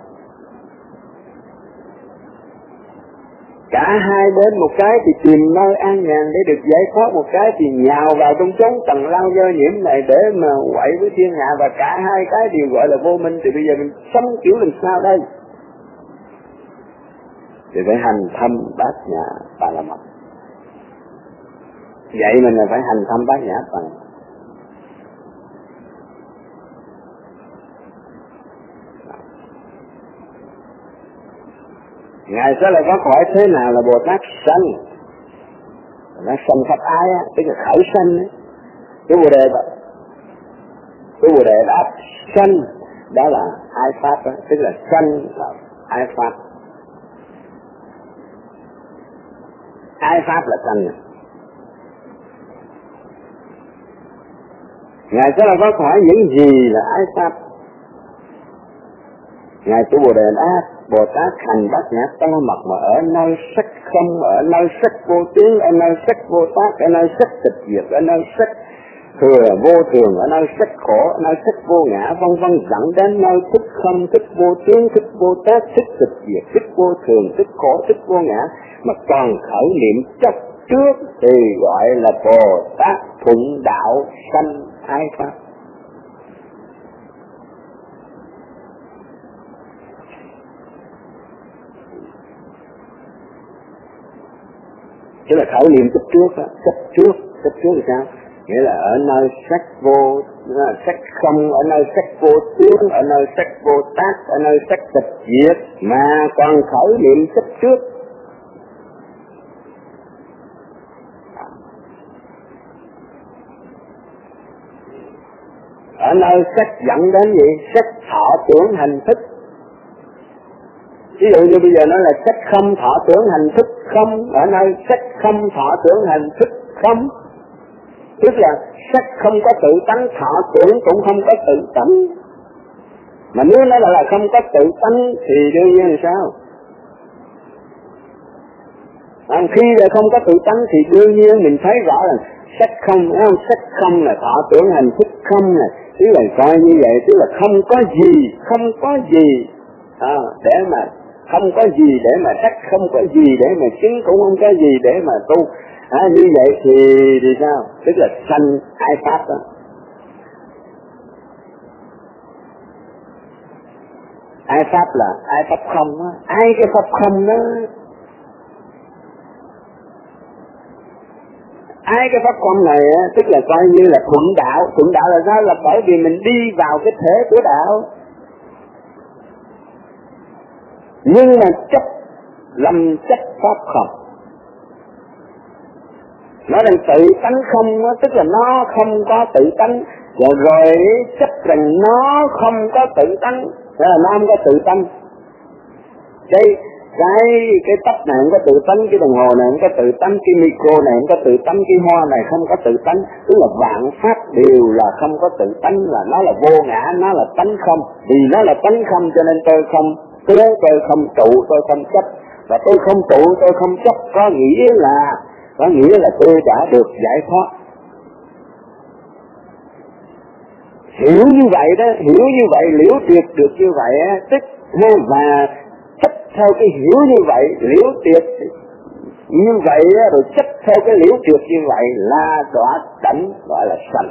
Cả hai bên, một cái thì tìm nơi an nhàn để được giải thoát, một cái thì nhào vào trong chốn trần lao dơ nhiễm này để mà quậy với thiên hạ, và cả hai cái đều gọi là vô minh. Thì bây giờ mình sống kiểu làm sao đây? Thì phải hành thâm bát nhã ba la mật. Vậy mình là phải hành thâm bát nhã ba la mật. Ngài sẽ là có khỏi thế nào là Bồ Tát sanh? Nó sanh pháp ái á, tức là khởi sanh á. Cái Bồ Đề đã sanh, đó là ái pháp á, tức là sanh là ái pháp. Ái pháp là sanh. Ngài sẽ là có khỏi những gì là ái pháp? Ngài của Bồ Đề đã Bồ Tát hành bát nhã ba la mật mà ở nơi sắc không, ở nơi sắc vô tướng, ở nơi sắc vô tác, ở nơi sắc tịch diệt, ở nơi sắc thừa vô thường, ở nơi sắc khổ, ở nơi sắc vô ngã, vân vân, dẫn đến nơi thức không, thức vô tướng, thức vô tác, thức tịch diệt, thức vô thường, thức khổ, thức vô ngã, mà còn khởi niệm chấp trước thì gọi là Bồ Tát thuận đạo sanh ái pháp. Tức là khẩu niệm chấp trước đó, chấp trước thì sao? Nghĩa là ở nơi sắc vô, sắc không, ở nơi sắc vô tướng, ở nơi sắc vô tác, ở nơi sắc tịch diệt, mà còn khẩu niệm chấp trước. Ở nơi sắc dẫn đến gì? Sắc thọ tưởng hành thức. Ví dụ như bây giờ nó là sắc không thọ tưởng hành thức không, ở nơi sắc không thọ tưởng hành thức không, tức là sắc không có tự tánh, thọ tưởng cũng không có tự tánh. Mà nếu nó là không có tự tánh thì đương nhiên là sao? Khi là không có tự tánh thì đương nhiên mình thấy rõ là sắc không, sắc không là thọ tưởng hành thức không này, tức là coi như vậy, tức là không có gì để mà không có gì để mà sắc, không có gì để mà chứng, cũng không có gì để mà tu. Như vậy thì sao? Tức là sanh ái pháp đó. Ái pháp là ái pháp không á, ai cái pháp không đó. Ai cái pháp không này á, tức là coi như là thuận đạo là sao? Là bởi vì mình đi vào cái thể của đạo. Nhưng mà chấp, lầm chấp pháp không. Nó đang tự tánh không, tức là nó không có tự tánh, rồi chấp rằng nó không có tự tánh, là nó không có tự tánh. Cái tóc này không có tự tánh, cái đồng hồ này không có tự tánh, cái micro này không có tự tánh, cái hoa này không có tự tánh. Tức là vạn pháp đều là không có tự tánh, là nó là vô ngã, nó là tánh không. Vì nó là tánh không cho nên tôi không cố, tôi không trụ, tôi không chấp. Và tôi không trụ, tôi không chấp có nghĩa là tôi đã được giải thoát. Hiểu như vậy đó, hiểu như vậy, liễu triệt được như vậy á, tức và chấp theo cái hiểu như vậy, liễu triệt như vậy á, rồi chấp theo cái liễu triệt như vậy là đọa đảnh, gọi là sanh.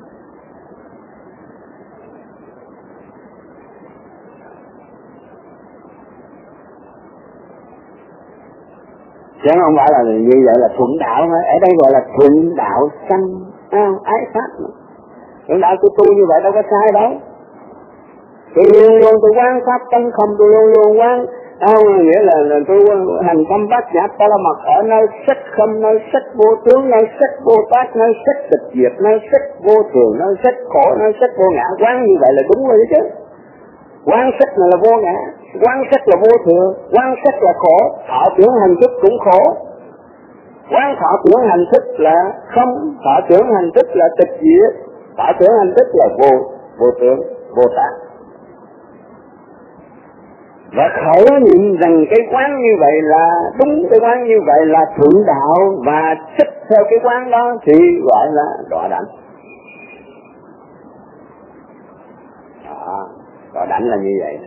Chứ không phải là như vậy là thuận đạo mà, ở đây gọi là thuận đạo sanh, ái pháp mà. Thuận đạo của tôi như vậy đâu có sai đâu. Tôi luôn luôn tôi quán pháp tánh không, tôi luôn luôn quán, nghĩa là tôi hành tâm bát nhã ba la mật ở nơi sắc không, nơi sắc vô tướng, nơi sắc vô tác, nơi sắc tịch diệt, nơi sắc vô thường, nơi sắc khổ, nơi sắc vô ngã. Quán như vậy là đúng rồi chứ. Quán sắc này là vô ngã, quán sắc là vô thường, quán sắc là khổ, thọ tưởng hành thức cũng khổ. Quán thọ tưởng hành thức là không, thọ tưởng hành thức là tịch diệt, thọ tưởng hành thức là vô tưởng, vô tác. Và khởi niệm rằng cái quán như vậy là đúng, cái quán như vậy là thuận đạo, và chấp theo cái quán đó thì gọi là đọa đảnh. Đọa đảnh là như vậy.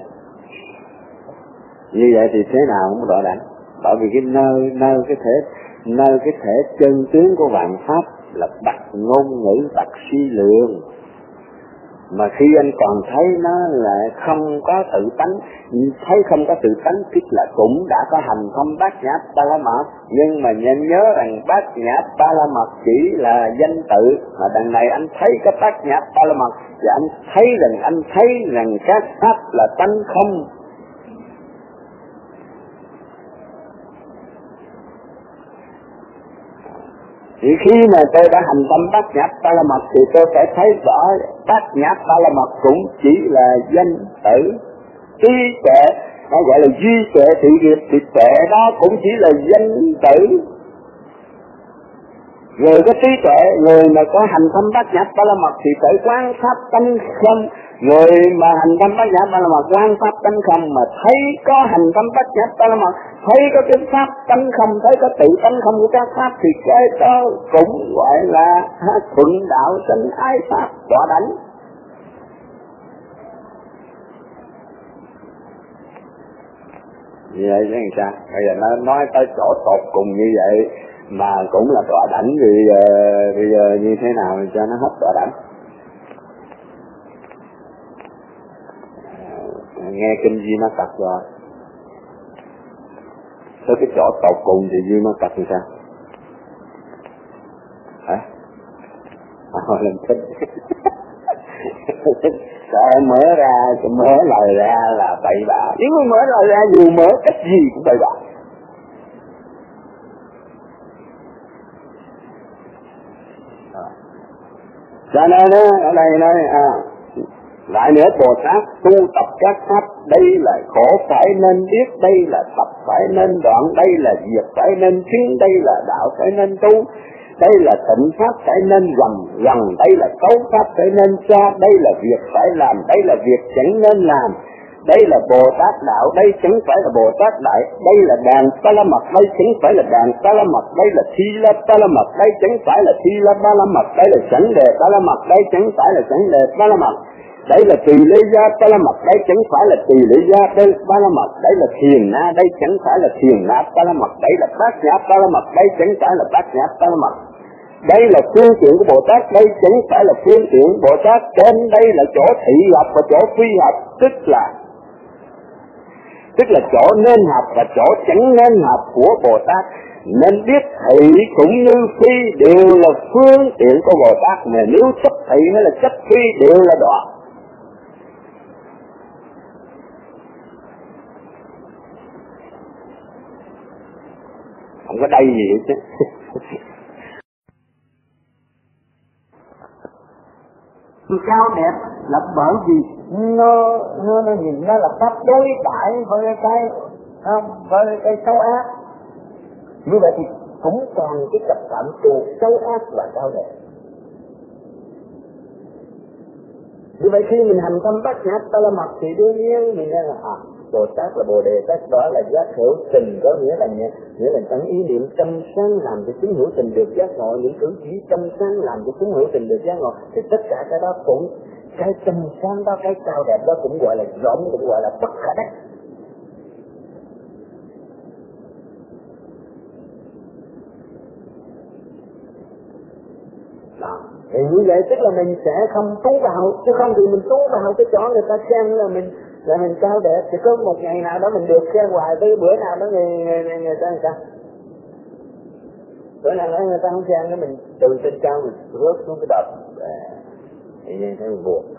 Như vậy thì thế nào không đọa đảnh? Bởi vì cái nơi cái thể chân tướng của vạn pháp là bậc ngôn ngữ, bậc suy lượng. Mà khi anh còn thấy nó là không có tự tánh, thấy không có tự tánh tức là cũng đã có hành thông bát nhã ba la mật, nhưng mà nên nhớ rằng bát nhã ba la mật chỉ là danh tự, mà đằng này anh thấy cái bát nhã ba la mật và anh thấy rằng các pháp là tánh không. Thì khi mà tôi đã hành tâm bát nhã ba la mật thì tôi phải thấy rõ bát nhã ba la mật cũng chỉ là danh tử. Trí tuệ, nó gọi là duy tuệ thị nghiệp, thì tuệ đó cũng chỉ là danh tử. Rồi cái trí tuệ, người mà có hành tâm bát nhã ba la mật thì phải quán pháp tánh không. Người mà hành tâm bát nhã ba la mật quán pháp tánh không, mà thấy có hành tâm bát nhã ba la mật, thấy có cái pháp tánh không, thấy có tự tánh không của các pháp, thì cái đó cũng gọi là thuận đạo sanh ái pháp đọa đảnh. Như vậy chứ làm sao? Bây giờ nó nói tới chỗ tột cùng như vậy mà cũng là đọa đảnh, thì bây giờ như thế nào cho nó hết đọa đảnh? Nghe kinh Di Ma Cật rồi, tới cái chỗ tột cùng thì Di Ma Cật thì sao? Hả? Làm thích. Sợ mở lời ra là bậy bạ. Nếu mà mở lời ra dù mở cách gì cũng bậy bạ. Cho nên ở đây nói lại nữa, Bồ Tát tu tập các pháp, đây là khổ phải nên biết, đây là tập phải nên đoạn, đây là diệt phải nên chứng, đây là đạo phải nên tu, đây là tịnh pháp phải nên gần, đây là cấu pháp phải nên xa, đây là việc phải làm, đây là việc chẳng nên làm, đây là Bồ Tát đạo, đây chẳng phải là Bồ Tát đại, đây là đàn ba la mật, đây chẳng phải là đàn ba la mật, đây là thi la ba la mật, đây chẳng phải là thi la ba la mật, đây là sẵn đề ba la mật, đây chẳng phải là sẵn đề ba la mật, đây là tỳ lê gia ba la mật, đây chẳng phải là tỳ lê gia ba la mật, đây là thiền na, đây chẳng phải là thiền na ba la mật, đây là bát nhã ba la mật, đây chẳng phải là bát nhã ba la mật. Đây là phương tiện của Bồ Tát, đây chẳng phải là phương tiện Bồ Tát, trên đây là chỗ thị hợp và chỗ phi hợp, tức là chỗ nên hợp và chỗ chẳng nên hợp của Bồ Tát. Nên biết thị cũng như phi đều là phương tiện của Bồ Tát, mà nếu chấp thị hay là chấp phi đều là đọa. Không có đây gì chứ. cao đẹp là bởi vì nó nhìn nó là pháp đối đãi với cái không, với cái xấu ác. Như vậy thì cũng còn cái cặp cảm từ xấu ác và cao đẹp. Như vậy khi mình hành tâm bát nhã ta la mật thì đương nhiên mình nghe là Bồ Tát là Bồ Đề Tát, đó là giác hữu tình, có nghĩa là trong ý niệm tâm sáng làm cho chúng hữu tình được giác ngộ, những cử chỉ tâm sáng làm cho chúng hữu tình được giác ngộ, thì tất cả cái đó cũng, cái tâm sáng đó, cái cao đẹp đó cũng gọi là rộng, cũng gọi là bất khả đắc. Thì như vậy tức là mình sẽ không tú vào, chứ không thì mình tú vào cái chỗ người ta khen là mình cao đẹp, thì có một ngày nào đó mình được khen hoài, tới bữa nào đó người ta sao? Bữa nào đó người ta không khen, mình từ trên cao mình rớt xuống cái đập, thì như thế mình buồn.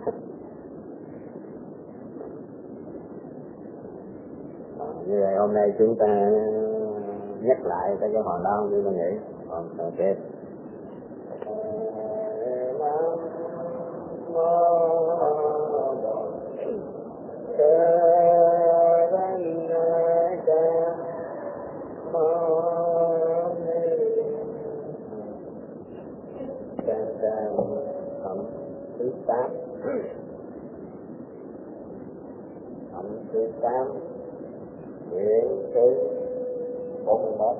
Như vậy hôm nay chúng ta nhắc lại cái hồi đó như tôi nghĩ, ok. Thứ 8 nguyện thứ 41.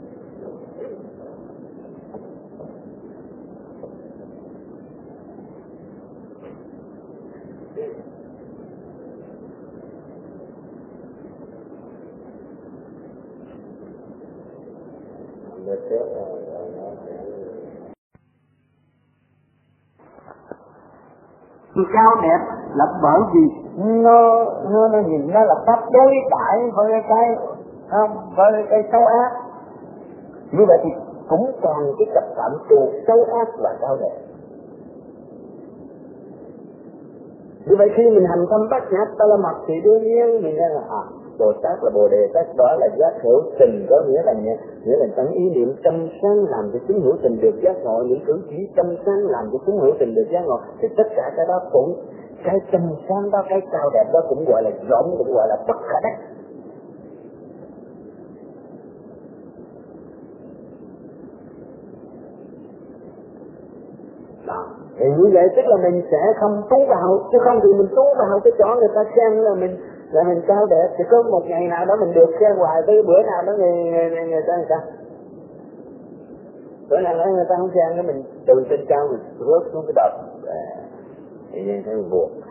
cao đẹp là bởi vì nó nhìn nó là pháp đối đãi với cái không, với cái xấu ác. Như vậy thì cũng còn cái cặp cảm từ xấu ác và cao đẹp. Như vậy khi mình hành tâm bát nhã ta la mật thì đương nhiên mình nghe là Bồ Tát là Bồ Đề Tát, đó là giác hữu tình, có nghĩa là trong ý niệm tâm sáng làm cho chúng hữu tình được giác ngộ, những cử chỉ tâm sáng làm cho chúng hữu tình được giác ngộ, thì tất cả cái đó cũng, cái tâm sáng đó, cái cao đẹp đó cũng gọi là rộng, cũng gọi là bất khả đắc. Thì như vậy tức là mình sẽ không tú vào, chứ không thì mình tú vào cái chỗ người ta khen là mình cao đẹp, thì có một ngày nào đó mình được khen hoài, tới bữa nào đó người ta sao? Bữa nào đó người ta không khen, mình từ trên cao mình rớt xuống cái đập, thì như thế mình buồn.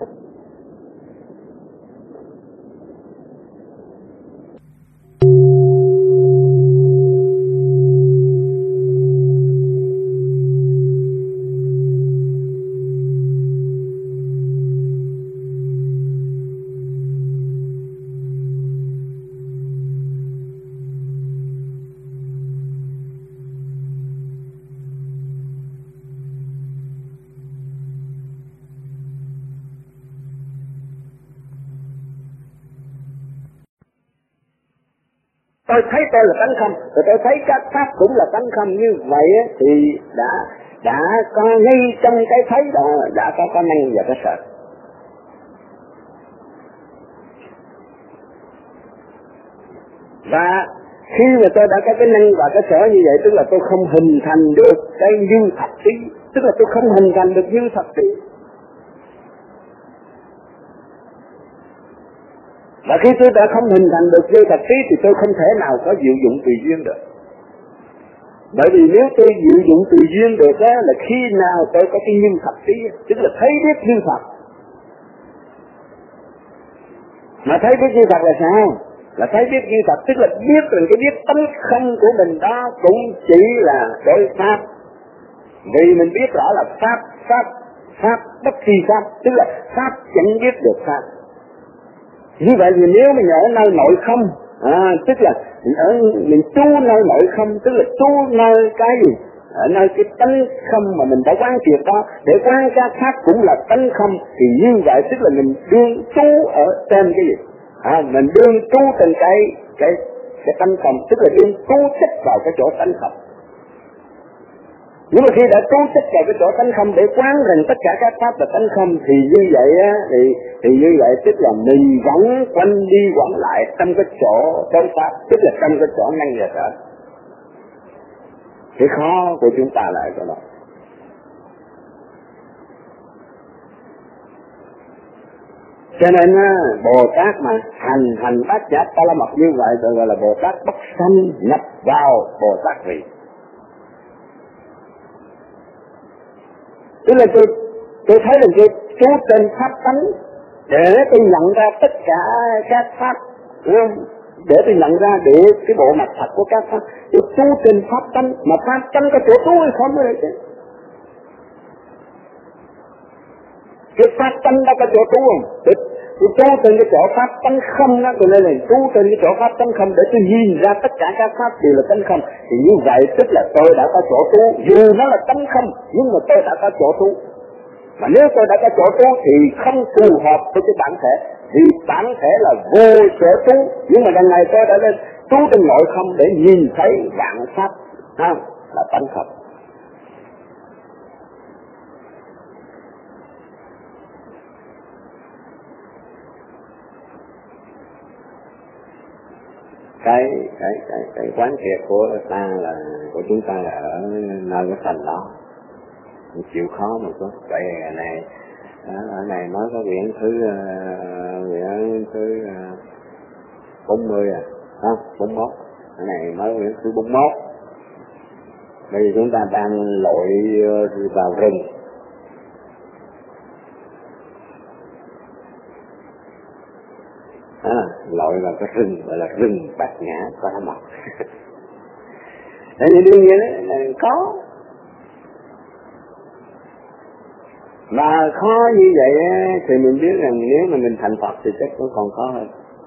Tôi thấy tôi là tánh không, rồi tôi thấy các pháp cũng là tánh không, như vậy thì đã có ngay trong cái thấy đó đã có năng và có sợ. Và khi mà tôi đã có cái năng và cái sở như vậy, tức là tôi không hình thành được cái như thật trí, tức là tôi không hình thành được như thật trí. Và khi tôi đã không hình thành được như thật trí thì tôi không thể nào có diệu dụng tùy duyên được. Bởi vì nếu tôi diệu dụng tùy duyên được đó, là khi nào tôi có cái như thật trí, tức là thấy biết như thật. Mà thấy biết như thật là sao? Là thấy biết như thật, tức là biết rằng cái biết tánh không của mình đó cũng chỉ là đối pháp. Vì mình biết rõ là pháp bất kỳ pháp, tức là pháp chẳng biết được pháp. Như vậy thì nếu mình ở nơi nội không, tức là mình tu nơi nội không, tức là tu nơi cái gì? Ở nơi cái tánh không mà mình đã quán triệt đó, để quán các pháp cũng là tánh không, thì như vậy tức là mình đương tu ở trên cái gì? Mình đương tu trên cái tánh không, tức là đương tu chấp vào cái chỗ tánh không. Nhưng mà khi đã trú tất cả cái chỗ tánh không để quán rằng tất cả các pháp là tánh không, thì như vậy á, thì như vậy tức là mình vẫn quanh đi quẩn lại trong cái chỗ đối pháp, tức là trong cái chỗ năng và sở. Cái khó của chúng ta là cái đó. Cho nên Bồ Tát mà hành bát nhã ba la mật như vậy gọi là Bồ Tát bất sanh nhập vào Bồ Tát vị. Tức là tôi thấy là tôi chú trên pháp tánh để tôi nhận ra tất cả các pháp, để tôi nhận ra để cái bộ mặt thật của các pháp. Tôi chú trên pháp tánh, mà pháp tánh có chỗ trú hay không đấy chứ? Cái pháp tánh đó có chỗ trú không? Tôi trú trên cái chỗ pháp tánh không đó, cho nên là trú trên cái chỗ pháp tánh không để tôi nhìn ra tất cả các pháp đều là tánh không. Thì như vậy tức là tôi đã có chỗ trú, dù nó là tánh không nhưng mà tôi đã có chỗ trú. Mà nếu tôi đã có chỗ trú thì không phù hợp với cái bản thể, thì bản thể là vô sở trú. Nhưng mà đằng này tôi đã lên trú trên nội không để nhìn thấy vạn pháp là tánh không. Cái quán triệt của chúng ta là ở nơi cái thành đó, chịu khó một chút. Vậy này ở này nói có quyển thứ 40 không 41, ở này nói quyển thứ 41. Bây giờ chúng ta đang lội vào rừng. Lội vào cái rừng gọi là rừng bát nhã ba la mật. Thế thì đương nhiên là có. Mà khó như vậy thì mình biết rằng nếu mà mình thành Phật thì chắc cũng còn khó hơn.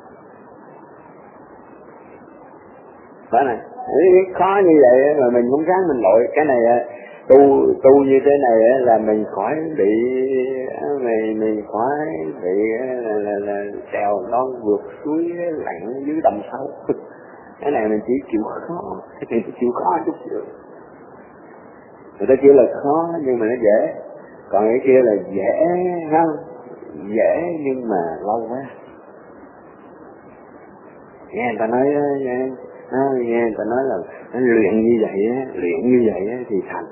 Phải này, khó như vậy mà mình cũng ráng mình lội. Cái này tu như thế này là mình khỏi bị mình khỏi bị là trèo non vượt suối lặn dưới đầm sâu. Cái này mình chỉ chịu khó, chịu khó chút được. Người ta kêu là khó nhưng mà nó dễ, còn cái kia là dễ không? Dễ nhưng mà lâu quá. Nghe người ta nói nghe người ta nói là luyện như vậy thì thành.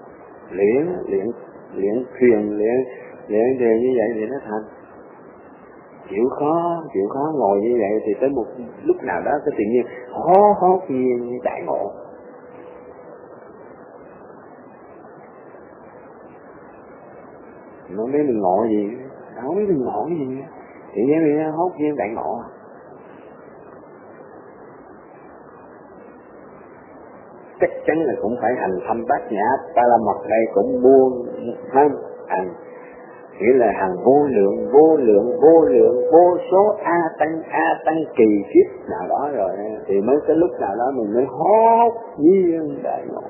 Luyện thiền như vậy thì nó thành. Chịu khó ngồi như vậy thì tới một lúc nào đó cái tự nhiên hốt nhiên đại ngộ. Nó biết mình ngộ gì, không biết mình ngộ gì, thì nhiên hốt nhiên đại ngộ. Chắc chắn là cũng phải hành thâm bát nhã ba la mật đây cũng buông hành, nghĩa là hàng vô số a tăng kỳ kiếp nào đó rồi thì mới cái lúc nào đó mình mới hốt nhiên đại ngộ.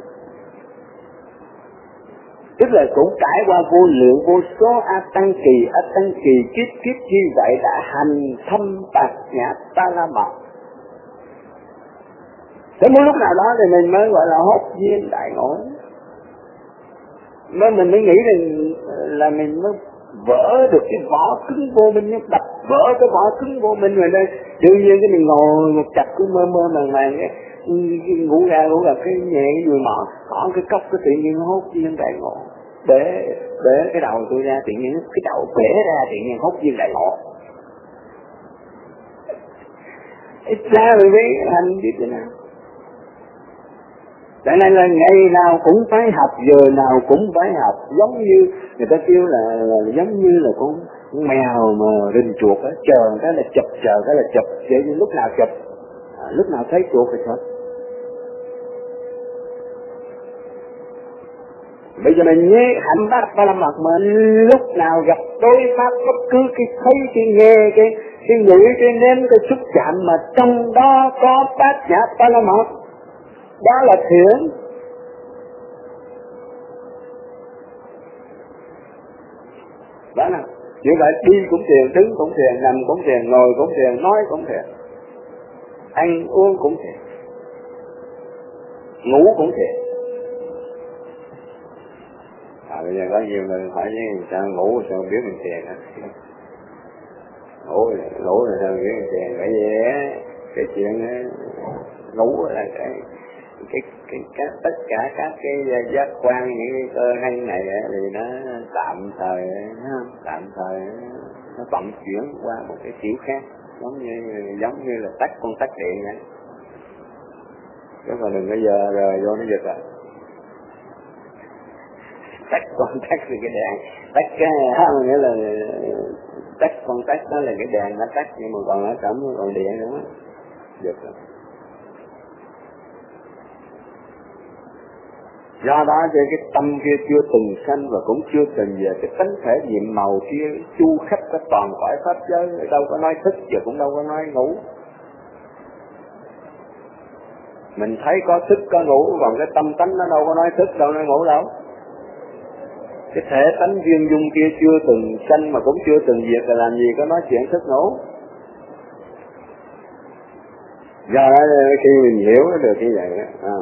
Tức là cũng trải qua vô số a tăng kỳ kiếp như vậy đã hành thâm bát nhã ba la mật. Đến một lúc nào đó thì mình mới gọi là hốt nhiên đại ngộ. Nên mình mới nghĩ là mình mới vỡ được cái vỏ cứng vô minh, đập vỡ cái vỏ cứng vô minh rồi đây. Đương nhiên cái mình ngồi một chặt cứ mơ màng ngủ gà cái nhẹ cái dùi mỏ, có cái cốc cái tự nhiên hốt nhiên đại ngộ. Bể cái đầu tôi ra tự nhiên cái đầu bể ra tự nhiên hốt nhiên đại ngộ. Ít ra rồi mới hành biết thế nào. Tại nên là ngày nào cũng phải học, giờ nào cũng phải học, giống như người ta kêu là giống như là con mèo mà rình chuột á, chờ cái là chụp, vậy lúc nào chụp, lúc nào thấy chuột thì chụp. Bây giờ mình nhớ hạnh bát ba la mật mà lúc nào gặp đối pháp bất cứ cái thấy cái nghe cái ngửi cái nếm cái xúc chạm mà trong đó có bát nhã ba la mật, đó là thiền. Đó là như vậy, đi cũng thiền, đứng cũng thiền, nằm cũng thiền, ngồi cũng thiền, nói cũng thiền, ăn uống cũng thiền, ngủ cũng thiền. Bây giờ có nhiều người hỏi với sao ngủ sao biết mình thiền á. Ngủ rồi sao biết mình thiền. Bởi vì cái chuyện ngủ là cái tất cả các cái giác quan, những cái cơ hay này thì nó tạm thời, tạm thời nó vận chuyển qua một cái kiểu khác, giống như là tắt con tắt điện vậy. Chứ mà đừng có giờ rời vô nó giật à. Tắt con tắt thì cái đèn tắt cái nghĩa là tắt con tắt đó là cái đèn nó tắt, nhưng mà còn ở trống còn điện nữa giật rồi. Do đó cho cái tâm kia chưa từng sanh và cũng chưa từng về cái tánh thể nhiệm màu kia chu khắp cái toàn cõi pháp giới, đâu có nói thức và cũng đâu có nói ngủ. Mình thấy có thức có ngủ, còn cái tâm tánh nó đâu có nói thức đâu nói ngủ đâu. Cái thể tánh duyên dung kia chưa từng sanh mà cũng chưa từng diệt là làm gì có nói chuyện thức ngủ. Do đó khi mình hiểu được như vậy đó,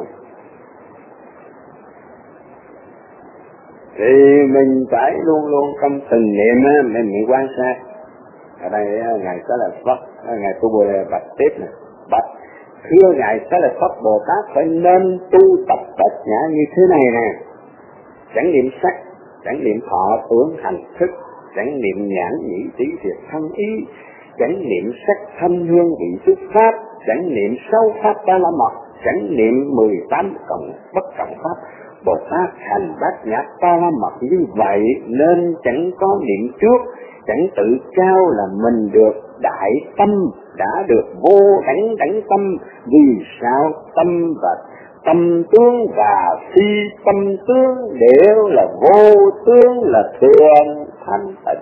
thì mình phải luôn luôn trong từng niệm mình quan sát. Ở đây ngài Xá Lợi Phất, ngài Tu Bồ Đề bạch tiếp này, bạch thưa ngài Xá Lợi Phất Bồ Tát phải nên tu tập bát nhã như thế này nè: chẳng niệm sắc, chẳng niệm thọ tưởng hành thức, chẳng niệm nhãn nhĩ tỷ thiệt thân ý, chẳng niệm sắc thanh hương vị xúc pháp, chẳng niệm sáu pháp ba la mật, chẳng niệm 18 bất cộng pháp. Bồ Tát hành bát nhã ba la mật như vậy nên chẳng có niệm trước, chẳng tự cao là mình được đại tâm, đã được vô đẳng tâm. Vì sao tâm và tâm tướng và phi tâm tướng đều là vô tướng, là thường thanh tịnh.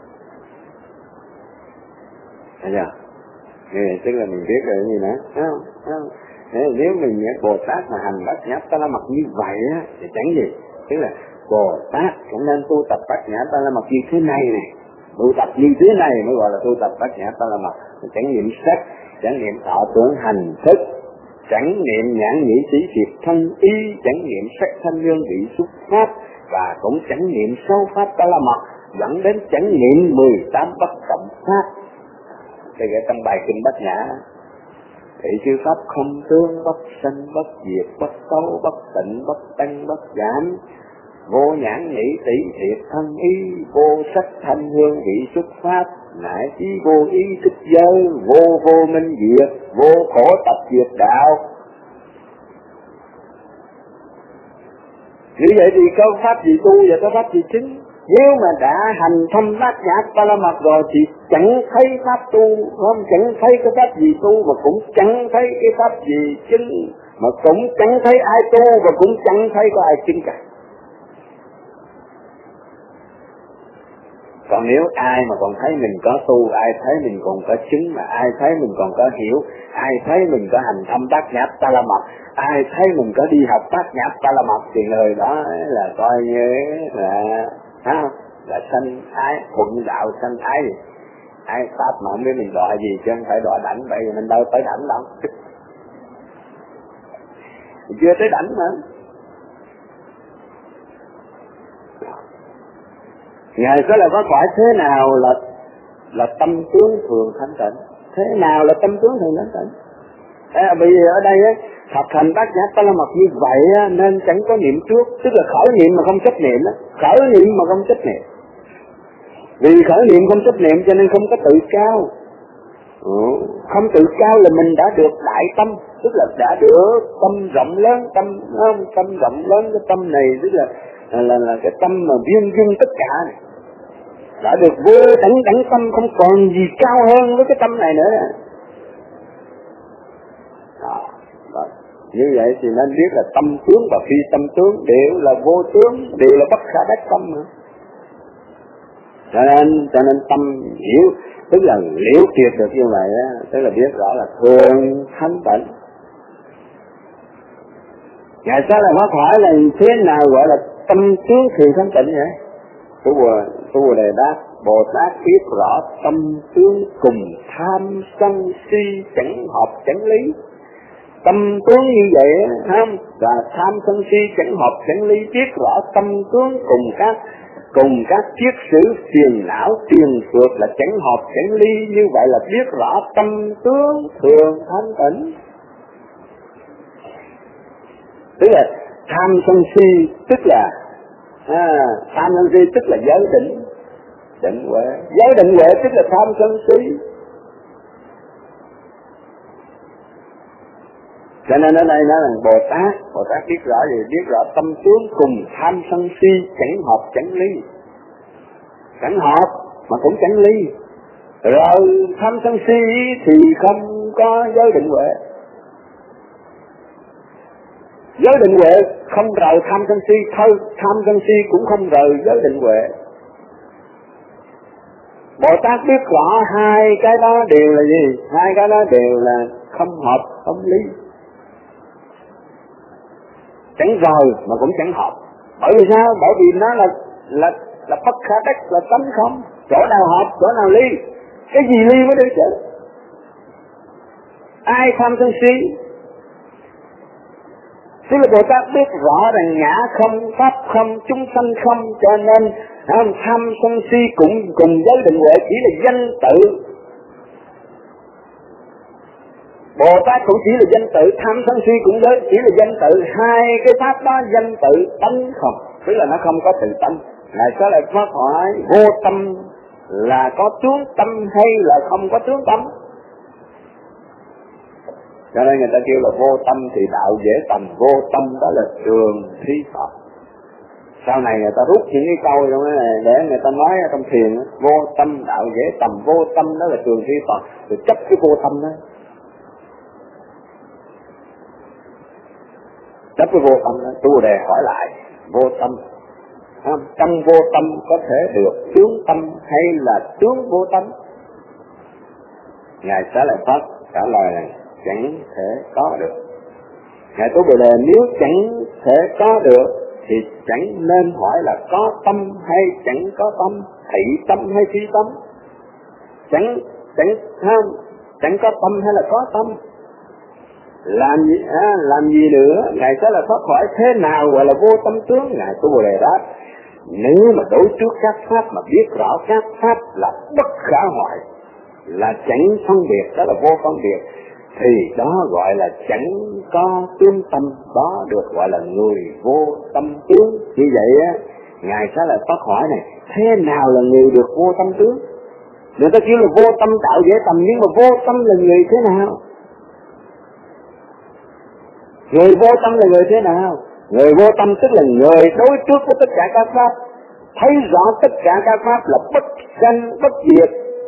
Thấy chưa? Tức là mình biết rồi gì nữa, không? Nếu mình Bồ Tát mà hành bát nhã ba la mật như vậy á, thì chẳng gì. Tức là Bồ Tát cũng nên tu tập bát nhã ba la mật như thế này này. Tu tập như thế này mới gọi là tu tập bát nhã ba la mật. Chẳng niệm sắc, chẳng niệm thọ tưởng hành thức, chẳng niệm nhãn nhĩ tỷ thiệt thân ý, chẳng niệm sắc thanh hương vị xúc pháp, và cũng chẳng niệm sáu pháp ba la mật, dẫn đến chẳng niệm 18 bất cộng pháp. Thì cái trong bài kinh bát nhã: thị chư pháp không tướng, bất sanh bất diệt, bất xấu bất tịnh, bất tăng bất giảm, vô nhãn nhĩ tỷ thiệt thân ý, vô sắc thanh hương vị xúc pháp, nại chí vô ý thức giới, vô minh diệt, vô khổ tập diệt đạo. Như vậy thì có pháp gì tu và có pháp gì chứng? Nếu mà đã hành thâm bát nhã ba la mật rồi thì chẳng thấy pháp tu, không, chẳng thấy cái pháp gì tu, mà cũng chẳng thấy cái pháp gì chứng, mà cũng chẳng thấy ai tu, và cũng chẳng thấy có ai chứng cả. Còn nếu ai mà còn thấy mình có tu, ai thấy mình còn có chứng, mà ai thấy mình còn có hiểu, ai thấy mình có hành thâm bát nhã ba la mật, ai thấy mình có đi học bát nhã ba la mật, thì người đó là coi như là sanh ái, thuận đạo sanh ái gì. Ai pháp mà không biết mình đọa gì chứ không phải đọa đảnh, vậy mình đâu tới đảnh đâu. Mình chưa tới đảnh mà. Ngài có là có hỏi thế nào là tâm tướng thường thanh tịnh? Thế nào là tâm tướng thường thanh tịnh? Bởi vì ở đây á, học hành bát nhã ba la mật như vậy á, nên chẳng có niệm trước, tức là khởi niệm mà không chấp niệm á, khởi niệm mà không chấp niệm. Vì khởi niệm không chấp niệm cho nên không có tự cao. Không tự cao là mình đã được đại tâm, tức là đã được tâm rộng lớn, tâm rộng lớn. Cái tâm này tức là cái tâm mà viên dung tất cả này, đã được vô đẳng tâm, không còn gì cao hơn với cái tâm này nữa. Như vậy thì nên biết là tâm tướng và phi tâm tướng đều là vô tướng, đều là bất khả đắc tâm mà. Cho nên tâm hiểu, tức là liễu triệt được như vậy á, tức là biết rõ là thường thanh tịnh. Ngài Xá Lợi Phất hỏi là thế nào gọi là tâm tướng thường thanh tịnh vậy? Tu Bồ Đề đáp: Bồ Tát biết rõ tâm tướng cùng tham sân si chẳng hợp chẳng lý, tâm tướng như vậy không? Và tham sân si chẳng hợp chẳng ly, biết rõ tâm tướng cùng các kiết sử phiền não tiền phượt là chẳng hợp chẳng ly, như vậy là biết rõ tâm tướng thường thanh tịnh. Tức là tham sân si tức là tham sân si tức là giới định huệ, giới định huệ tức là tham sân si. Cho nên ở đây nói là Bồ Tát biết rõ gì? Biết rõ tâm tướng cùng tham sân si chẳng hợp chẳng ly, chẳng hợp mà cũng chẳng ly. Rồi tham sân si thì không có giới định huệ, giới định huệ không rời tham sân si, thôi tham sân si cũng không rời giới định huệ. Bồ Tát biết rõ hai cái đó đều là gì? Hai cái đó đều là không hợp không ly, chẳng rời mà cũng chẳng hợp. Bởi vì sao? Bởi vì nó là bất khả đắc, là tánh không. Chỗ nào hợp, chỗ nào ly. Cái gì ly mới được chứ? Ai tham sân si? Tức là Bồ Tát biết rõ rằng ngã không, pháp không, chúng sanh không, cho nên tham sân si cũng cùng giới định huệ chỉ là danh tự. Bồ Tát cũng chỉ là danh tự, tham sân si cũng chỉ là danh tự. Hai cái pháp đó danh tự tánh không, tức là nó không có tự tánh. Ngài có lại phát hỏi vô tâm là có tướng tâm hay là không có tướng tâm? Cho nên người ta kêu là vô tâm thì đạo dễ tầm, vô tâm đó là trường thi Phật. Sau này người ta rút những cái câu trong cái này để người ta nói ở trong thiền, vô tâm đạo dễ tầm, vô tâm đó là trường thi Phật, rồi chấp cái vô tâm đó. Chấp cái vô tâm đó, Tu Đề hỏi lại, vô tâm, trong vô tâm có thể được tướng tâm hay là tướng vô tâm? Ngài sẽ lại Phật trả lời là chẳng thể có được. Ngài Tu Bồ Đề nếu chẳng thể có được thì chẳng nên hỏi là có tâm hay chẳng có tâm, thị tâm hay phi tâm. Chẳng có tâm hay là có tâm. Làm gì nữa? Ngài sẽ là thoát khỏi thế nào gọi là vô tâm tướng? Ngài Tu Bồ Đề đáp, nếu mà đối trước các pháp mà biết rõ các pháp là bất khả hoại, là chẳng phân biệt, đó là vô phân biệt, thì đó gọi là chẳng có tướng tâm, đó được gọi là người vô tâm tướng. Như vậy á, Ngài sẽ là thoát khỏi này, thế nào là người được vô tâm tướng? Người ta kêu là vô tâm đạo dễ tầm, nhưng mà vô tâm là người thế nào? Người vô tâm là người thế nào? Người vô tâm tức là người đối trước với tất cả các pháp, thấy rõ tất cả các pháp là bất sanh bất diệt.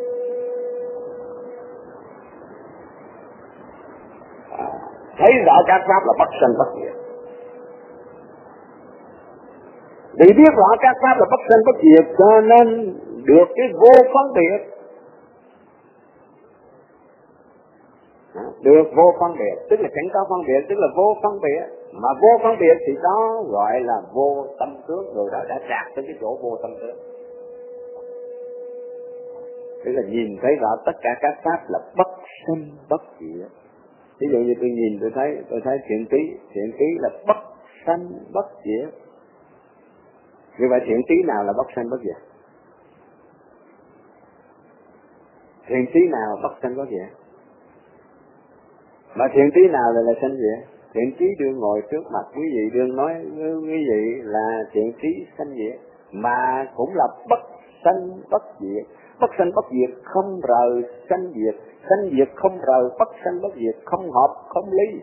Thấy rõ các pháp là bất sanh bất diệt. Vì biết rõ các pháp là bất sanh bất diệt cho nên được cái vô phân biệt. Được vô phân biệt, tức là chẳng có phân biệt, tức là vô phân biệt. Mà vô phân biệt thì đó gọi là vô tâm tướng, rồi đó đã đạt tới cái chỗ vô tâm tướng. Tức là nhìn thấy rõ tất cả các pháp là bất sanh bất diệt. Ví dụ như tôi nhìn tôi thấy thiện trí là bất sanh bất diệt. Như vậy thiện trí nào là bất sanh bất diệt? Thiện trí nào bất sanh bất diệt? Mà thiện trí nào là sanh diệt? Thiện trí đương ngồi trước mặt quý vị, đương nói với quý vị là thiện trí sanh diệt, mà cũng là bất sanh bất diệt. Bất sanh bất diệt không rời sanh diệt, sanh diệt không rời bất sanh bất diệt, không hợp không ly.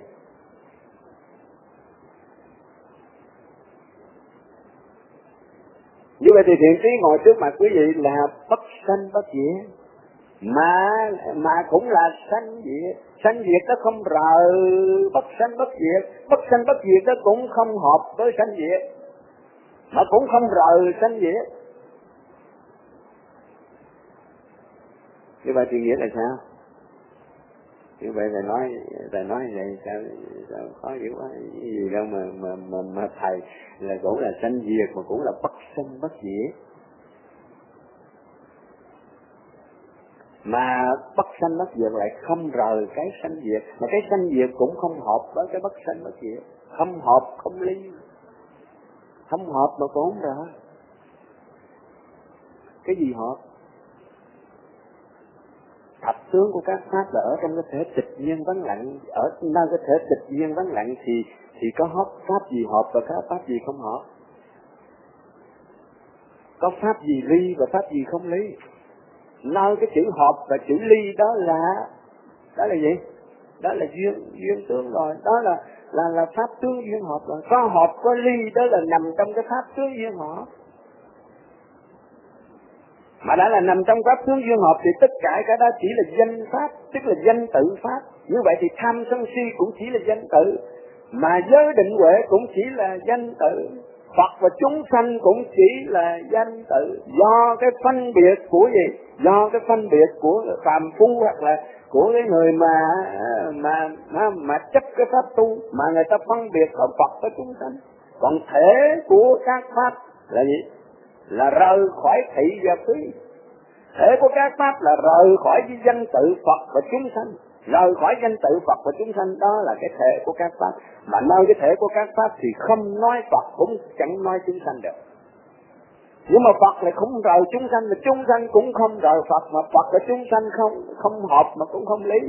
Như vậy thì thiện trí ngồi trước mặt quý vị là bất sanh bất diệt, mà cũng là sanh diệt. Sanh diệt nó không rời bất sanh bất diệt nó cũng không hợp với sanh diệt, mà cũng không rời sanh diệt. Như vậy thì nghĩa là sao? Như vậy thầy nói vậy sao khó hiểu quá, gì đâu mà thầy là cũng là sanh diệt mà cũng là bất sanh bất diệt. Mà bất sanh bất diệt lại không rời cái sanh diệt, mà cái sanh diệt cũng không hợp với cái bất sanh bất diệt, không hợp không ly, không hợp mà cũng không rời. Cái gì hợp? Thập tướng của các pháp là ở trong cái thể tịch nhiên vắng lặng, ở nơi cái thể tịch nhiên vắng lặng thì có pháp gì hợp và có pháp gì không hợp, có pháp gì ly và pháp gì không ly. Nơi cái chữ hợp và chữ ly đó là gì? Đó là duyên tướng rồi, đó là pháp tướng duyên hợp rồi. Có hợp có ly đó là nằm trong cái pháp tướng duyên hợp. Mà đã là nằm trong pháp tướng duyên hợp thì tất cả cái đó chỉ là danh pháp, tức là danh tự pháp. Như vậy thì tham sân si cũng chỉ là danh tự, mà giới định huệ cũng chỉ là danh tự, Phật và chúng sanh cũng chỉ là danh tự. Do cái phân biệt của gì? Do cái phân biệt của phàm phu hoặc là của cái người mà chấp cái pháp tu mà người ta phân biệt ở Phật với chúng sanh. Còn thể của các pháp là gì? Là rời khỏi thị và phi. Thể của các pháp là rời khỏi cái danh tự Phật và chúng sanh, rời khỏi danh tự Phật và chúng sanh, đó là cái thể của các pháp. Mà nơi cái thể của các pháp thì không nói Phật cũng chẳng nói chúng sanh được. Nhưng mà Phật lại không rời chúng sanh, mà chúng sanh cũng không rời Phật, mà Phật và chúng sanh không hợp mà cũng không lý.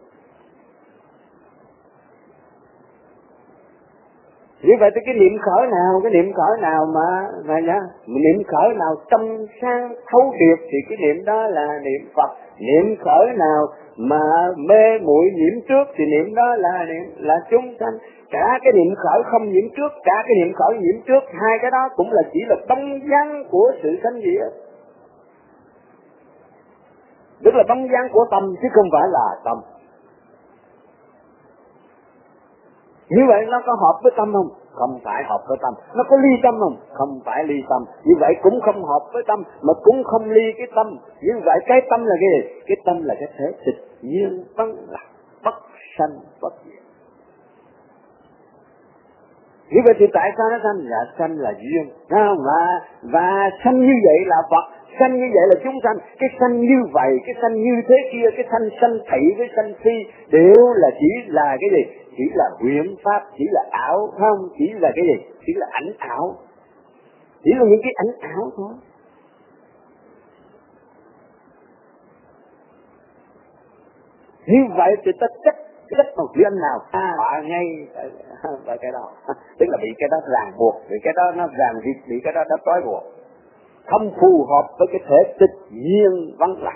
Như vậy thì cái niệm khởi nào mà nhá, niệm khởi nào tâm sang thấu triệt thì cái niệm đó là niệm Phật. Niệm khởi nào mà mê muội nhiễm trước thì niệm đó là chúng sanh. Cả cái niệm khởi không nhiễm trước, cả cái niệm khởi nhiễm trước, hai cái đó cũng là chỉ là bóng dáng của sự sanh diệt. Tức là bóng dáng của tâm chứ không phải là tâm. Như vậy nó có hợp với tâm không? Không phải hợp với tâm. Nó có ly tâm không? Không phải ly tâm. Như vậy cũng không hợp với tâm, mà cũng không ly cái tâm. Như vậy cái tâm là cái gì? Cái tâm là cái thể tịch nhiên vắng lặng, bất sanh bất diệt. Như vậy thì tại sao nó sanh? Là sanh là duyên. Và sanh như vậy là Phật, sanh như vậy là chúng sanh. Cái sanh như vậy, cái sanh như thế kia, cái sanh thị với sanh phi đều là chỉ là cái gì? Chỉ là huyễn pháp, chỉ là ảo, không? Chỉ là cái gì? Chỉ là ảnh ảo. Chỉ là những cái ảnh ảo thôi. Như vậy thì ta chấp một chữ anh nào họ ngay vào cái đó. Tức là bị cái đó ràng buộc, bị cái đó nó ràng buộc, bị cái đó nó trói buộc, không phù hợp với cái thể tịch nhiên vắng lặng.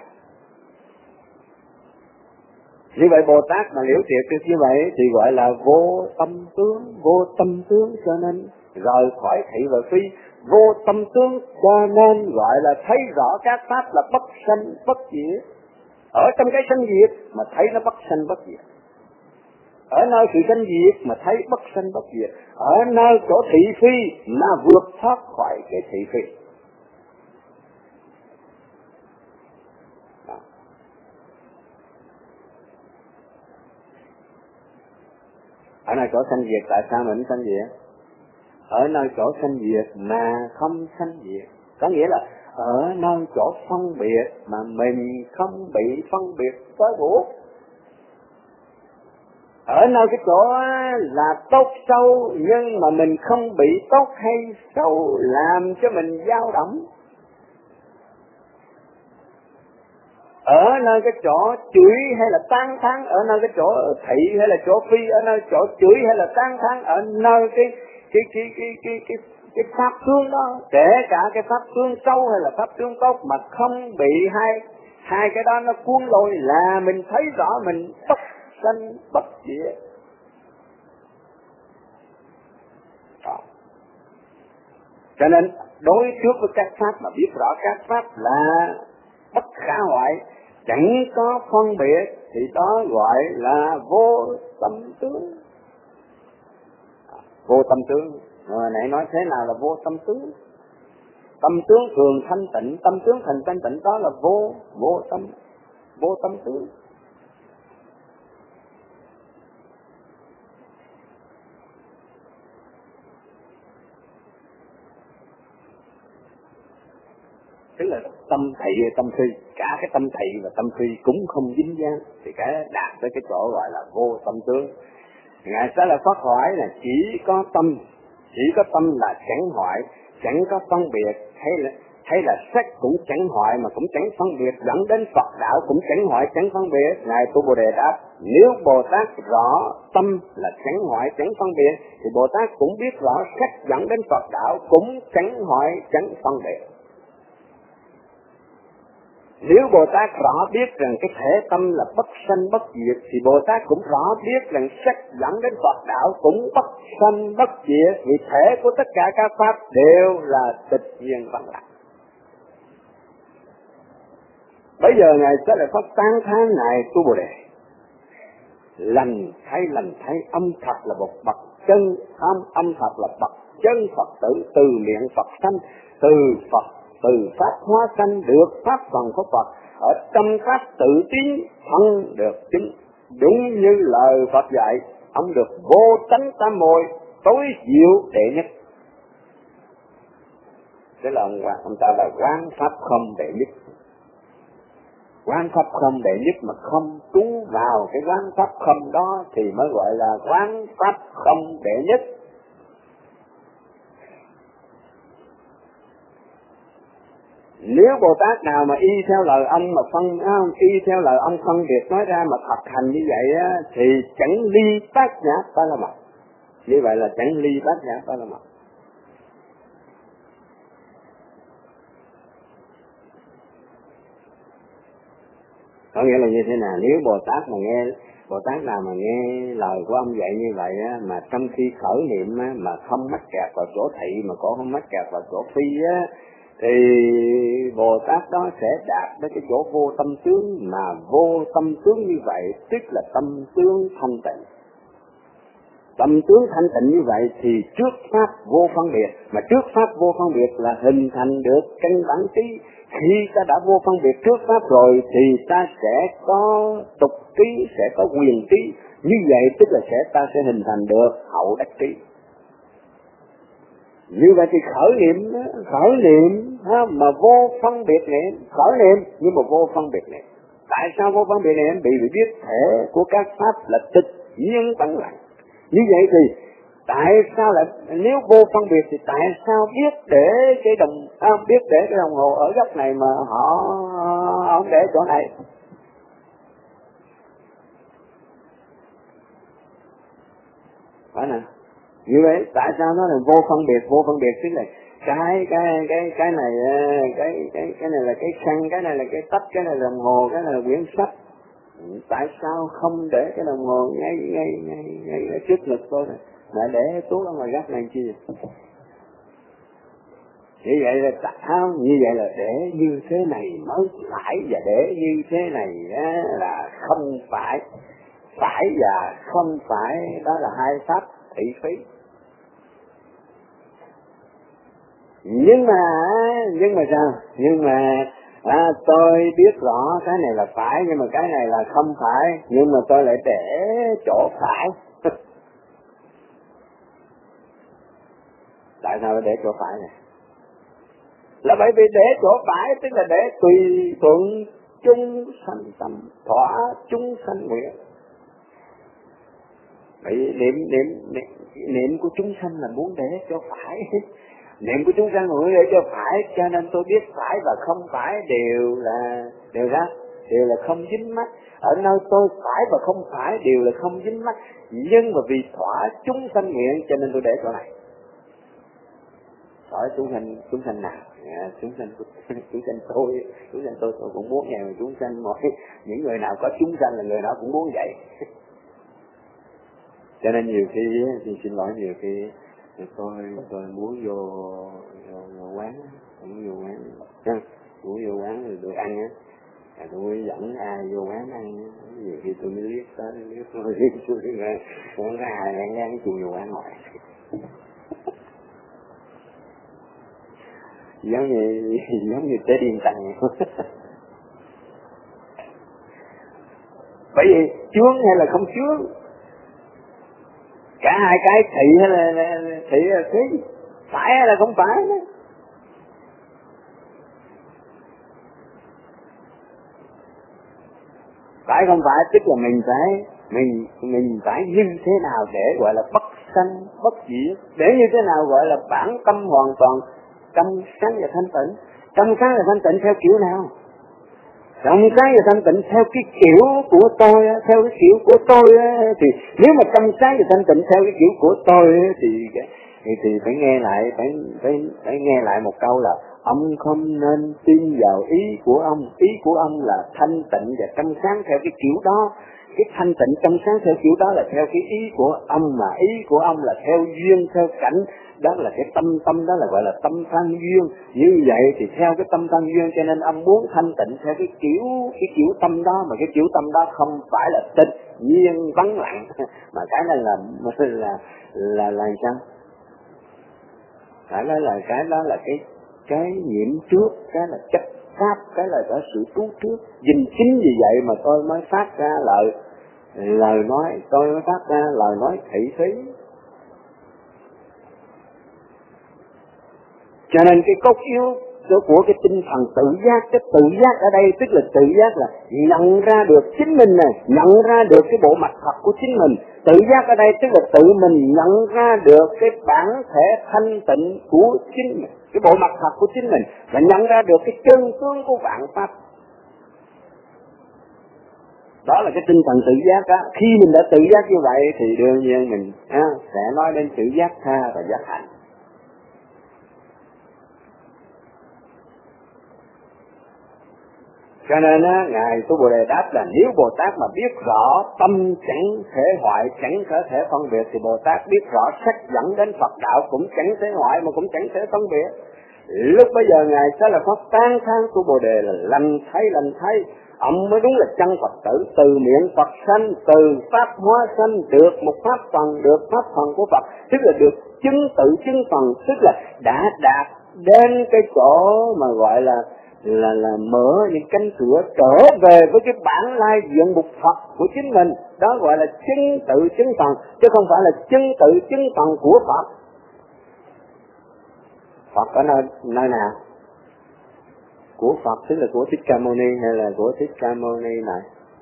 Như vậy Bồ Tát mà liễu triệt được như vậy thì gọi là vô tâm tướng cho nên rời khỏi thị và phi. Vô tâm tướng cho nên gọi là thấy rõ các pháp là bất sanh bất diệt. Ở trong cái sanh diệt mà thấy nó bất sanh bất diệt. Ở nơi sự sanh diệt mà thấy bất sanh bất diệt. Ở nơi chỗ thị phi mà vượt thoát khỏi cái thị phi. Ở nơi chỗ sanh diệt tại sao mình sanh diệt? Ở nơi chỗ sanh diệt mà không sanh diệt, có nghĩa là ở nơi chỗ phân biệt mà mình không bị phân biệt trói buộc. Ở nơi cái chỗ là tốt sâu nhưng mà mình không bị tốt hay sâu làm cho mình dao động. Ở nơi cái chỗ chửi hay là tán thán, ở nơi cái chỗ thị hay là chỗ phi, ở nơi chỗ chửi hay là tán thán, ở nơi cái pháp tướng đó, kể cả cái pháp tướng sâu hay là pháp tướng tốt mà không bị hai cái đó nó cuốn lôi là mình thấy rõ mình bất sanh bất diệt. Cho nên đối trước với các pháp mà biết rõ các pháp là bất khả hoại, chẳng có phân biệt thì đó gọi là vô tâm tướng. Vô tâm tướng, nãy nói thế nào là vô tâm tướng? Tâm tướng thường thanh tịnh, tâm tướng thành thanh tịnh đó là vô tâm tướng. Thứ tức là tâm thị và tâm phi, cả cái tâm thị và tâm phi cũng không dính dáng, thì cái đạt tới cái chỗ gọi là vô tâm tướng. Ngài sẽ là phát hỏi là chỉ có tâm là chẳng hoại, chẳng có phân biệt, hay là sắc cũng chẳng hoại mà cũng chẳng phân biệt, dẫn đến Phật đạo cũng chẳng hoại chẳng phân biệt. Ngài Tu Bồ Đề đáp, nếu Bồ Tát rõ tâm là chẳng hoại chẳng phân biệt thì Bồ Tát cũng biết rõ sắc dẫn đến Phật đạo cũng chẳng hoại chẳng phân biệt. Nếu Bồ Tát rõ biết rằng cái thể tâm là bất sanh bất diệt thì Bồ Tát cũng rõ biết rằng sắc dẫn đến Phật đạo cũng bất sanh bất diệt, vì thể của tất cả các pháp đều là tịch nhiên vắng lặng. Bây giờ Ngài sẽ lại có tán thán Ngài Tu Bồ Đề. Lành thay âm thật là một bậc chân, âm thật là bậc chân Phật tử, từ miệng Phật sanh, từ pháp hóa sanh được pháp phần của Phật, ở tâm pháp tự tiến thân được chứng, đúng như lời Phật dạy, ông được vô tánh tam muội tối diệu đệ nhất. Thế là ông ta là quán pháp không đệ nhất. Quán pháp không đệ nhất mà không trú vào cái quán pháp không đó thì mới gọi là quán pháp không đệ nhất. Nếu Bồ Tát nào mà y theo lời ông phân biệt nói ra mà thực hành như vậy á, thì chẳng ly bát nhã ba la mật. Như vậy là chẳng ly bát nhã ba la mật. Có nghĩa là như thế nào? Nếu Bồ Tát nào mà nghe lời của ông dạy như vậy á, mà trong khi khởi niệm á, mà không mắc kẹt vào chỗ thị mà cũng không mắc kẹt vào chỗ phi á, thì Bồ Tát đó sẽ đạt đến cái chỗ vô tâm tướng. Mà vô tâm tướng như vậy tức là tâm tướng thanh tịnh. Tâm tướng thanh tịnh như vậy thì trước pháp vô phân biệt, mà trước pháp vô phân biệt là hình thành được căn bản trí. Khi ta đã vô phân biệt trước pháp rồi thì ta sẽ có tục trí, sẽ có quyền trí. Như vậy tức là ta sẽ hình thành được hậu đắc trí. Như vậy thì khởi niệm mà vô phân biệt niệm, khởi niệm nhưng mà vô phân biệt niệm. Tại sao vô phân biệt niệm? Vì biết thể của các pháp là tịch nhiên vắng lặng. Như vậy thì tại sao lại, nếu vô phân biệt thì tại sao biết để cái đồng hồ ở góc này mà họ không để chỗ này? Phải nè. Như vậy tại sao nó là vô phân biệt tức là cái này là cái khăn, cái này là cái tách, cái này là đồng hồ, cái này là quyển sách. Tại sao không để cái đồng hồ ngay trước ngực tôi này, mà để tuốt ở ngoài góc này chi? Như vậy là như vậy là để như thế này mới phải, và để như thế này là không phải. Phải và không phải đó là hai pháp thị phi. Nhưng mà sao? Tôi biết rõ cái này là phải, nhưng mà cái này là không phải, nhưng mà tôi lại để chỗ phải. Tại sao để chỗ phải này? Là bởi vì để chỗ phải tức là để tùy thuận chúng sanh tâm, thỏa chúng sanh nguyện. Vậy niệm của chúng sanh là muốn để cho phải. Niệm của chúng sanh muốn để cho phải, cho nên tôi biết phải và không phải đều là không dính mắc. Ở nơi tôi phải và không phải đều là không dính mắc, nhưng mà vì thỏa chúng sanh nguyện cho nên tôi để chỗ này. Thỏa chúng sanh nào? Chúng sanh tôi cũng muốn vậy, mà chúng sanh những người nào có chúng sanh là người nào cũng muốn vậy. Cho nên nhiều khi thì xin lỗi, nhiều khi tôi muốn vô quán, muốn vô quán rồi tôi ăn á, tôi dẫn ai vô quán ăn, nhiều khi tôi mới liếc tới, có ai đang chùi vô quán ngoài. giống như tế điên tầng. Bởi vì chướng hay là không chướng, cả hai cái thị hay là thị là cái phải hay là không phải đó. Phải không phải? Tức là mình phải như thế nào để gọi là bất sanh bất diệt, để như thế nào gọi là bản tâm hoàn toàn trong sáng và thanh tịnh. Trong sáng và thanh tịnh theo kiểu nào? Trong sáng và thanh tịnh theo cái kiểu của tôi, theo cái kiểu của tôi thì nếu mà trong sáng và thanh tịnh theo cái kiểu của tôi thì phải nghe lại, phải nghe lại một câu là ông không nên tin vào ý của ông. Ý của ông là thanh tịnh và trong sáng theo cái kiểu đó. Cái thanh tịnh trong sáng theo kiểu đó là theo cái ý của ông, mà ý của ông là theo duyên, theo cảnh. Đó là cái tâm đó là gọi là tâm thanh duyên. Như vậy thì theo cái tâm thanh duyên, cho nên ông muốn thanh tịnh theo cái kiểu tâm đó, mà cái kiểu tâm đó không phải là tịch nhiên vắng lặng, mà cái này là sao? Cái đó là cái nhiễm trước, cái là chấp pháp, cái là có sự trú trước. Chính vì vậy mà tôi mới phát ra lời nói, tôi mới phát ra lời nói thị thí. Cho nên cái cốt yếu của cái tinh thần tự giác, cái tự giác ở đây tức là tự giác là nhận ra được chính mình này, nhận ra được cái bộ mặt thật của chính mình. Tự giác ở đây tức là tự mình nhận ra được cái bản thể thanh tịnh của chính mình, cái bộ mặt thật của chính mình, và nhận ra được cái chân tướng của vạn pháp. Đó là cái tinh thần tự giác đó. Khi mình đã tự giác như vậy thì đương nhiên mình sẽ nói đến sự giác tha và giác hạnh. Cho nên Ngài Tu Bồ Đề đáp là nếu Bồ Tát mà biết rõ tâm chẳng thể hoại, chẳng có thể phân biệt, thì Bồ Tát biết rõ sách dẫn đến Phật đạo cũng chẳng thể hoại mà cũng chẳng thể phân biệt. Lúc bây giờ Ngài sẽ là Pháp tán thán Tu Bồ Đề là lành thấy, ông mới đúng là chân Phật tử. Từ miệng Phật sanh, từ Pháp hóa sanh, được một Pháp phần, được Pháp phần của Phật, tức là được chứng tự chứng phần, tức là đã đạt đến cái chỗ mà gọi là mở những cánh cửa trở về với cái bản lai diện mục Phật của chính mình. Đó gọi là chứng tự chứng phần, chứ không phải là chứng tự chứng phần của Phật. Phật ở nơi nào? Của Phật tức là của Thích Ca Mâu Ni hay là của Thích Ca Mâu Ni này?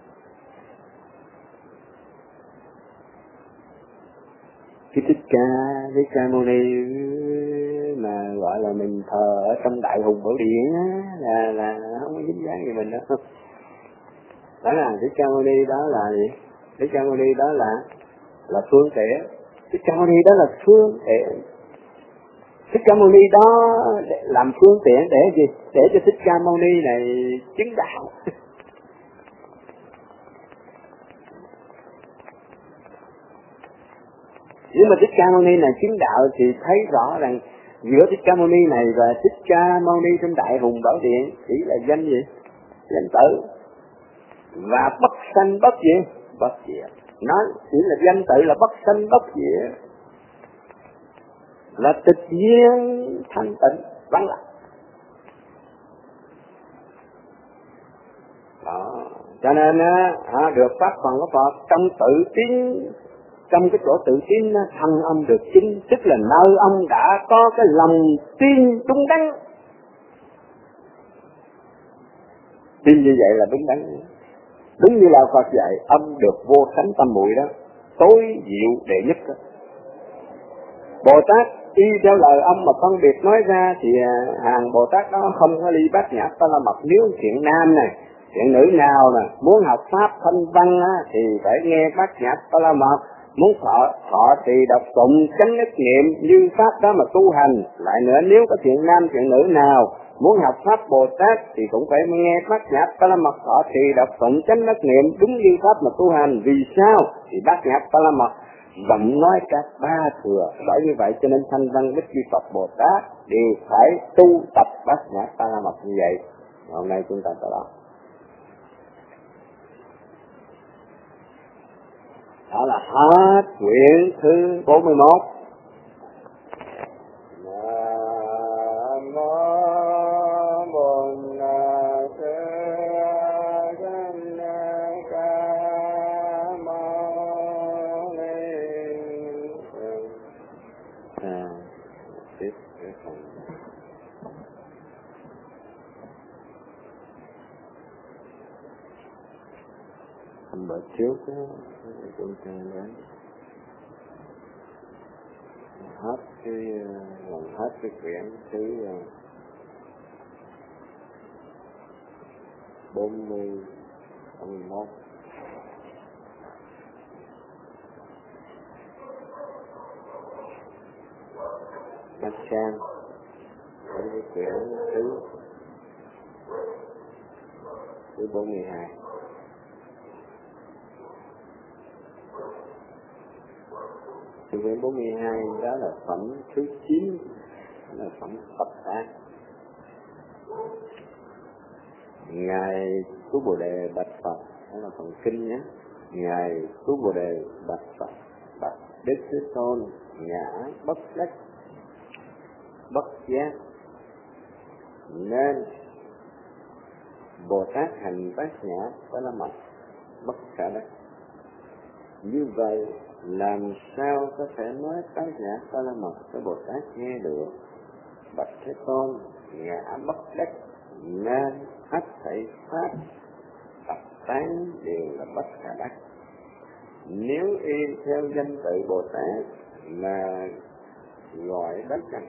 Cái Thích Ca Mâu Ni mà gọi là mình thờ ở trong Đại Hùng Bảo Điện là không có dính dáng gì mình đâu. Đó là Thích Ca Mâu Ni, đó là gì? Thích Ca Mâu Ni đó là phương tiện. Thích Ca Mâu Ni đó là phương tiện. Thích Ca Mâu Ni đó làm phương tiện để gì? Để cho Thích Ca Mâu Ni này chứng đạo. Nếu mà Thích Ca Mâu Ni này chứng đạo thì thấy rõ rằng giữa Thích Ca Mâu Ni này và Thích Ca Mâu Ni trong Đại Hùng Bảo Điện chỉ là danh gì? Danh tự. Và bất sanh bất gì? Bất diệt. Nó chỉ là danh tự là bất sanh bất diệt, là tịch nhiên thanh tịnh vắng lặng. Đó. Cho nên được pháp phần của Phật trong tự tin, trong cái chỗ tự tin thân ông được chính, tức là nơi ông đã có cái lòng tin đúng đắn. Tin như vậy là đúng đắn. Đúng như là Phật dạy, ông được vô thánh tâm muội đó, tối diệu đệ nhất đó. Bồ Tát y theo lời ông mà phân biệt nói ra thì hàng Bồ Tát đó không có ly bát nhã ta la mật. Nếu thiện nam này, thiện nữ nào nè muốn học pháp thanh văn thì phải nghe bát nhã ta la mật. Muốn thọ thì đọc tụng chánh nhất niệm như pháp đó mà tu hành. Lại nữa, nếu có thiện nam thiện nữ nào muốn học pháp Bồ Tát thì cũng phải nghe bát nhã ta la mật, thọ thì đọc tụng chánh nhất niệm đúng như pháp mà tu hành. Vì sao? Thì bát nhã ta la mật vẫn nói các ba thừa. Bởi như vậy cho nên thanh văn Bích Chi Phật Bồ Tát đều phải tu tập bát nhã ta la mật như vậy. Hôm nay chúng ta tới đó. Đó là hết quyển thứ 41. Nam mô Bổn Sư Ca Mâu Ni Phật. Tiếp cái phần. Hôm bữa trước á, chúng ta đến hết cái quyển thứ 41. Bát Sang đến cái quyển thứ 42. Quyển 42 đó là phẩm thứ 9, là phẩm tập tác. Ngài Cứu Bồ Đề bạch Phật, đó là phần kinh nhé. Ngài Cứu Bồ Đề bạch Phật, bạch Đức Thế Tôn, ngã bất đắc, bất giác, nên Bồ Tát hành bát nhã phải là mật, bất khả đắc. Như vậy làm sao có thể nói bát nhã phải là mật cho Bồ Tát nghe được? Bạch Thế Tôn, ngã bất đắc, nên hết thảy pháp tập tán đều là bất khả đắc. Nếu y theo danh tự Bồ Tát là gọi bất đắc.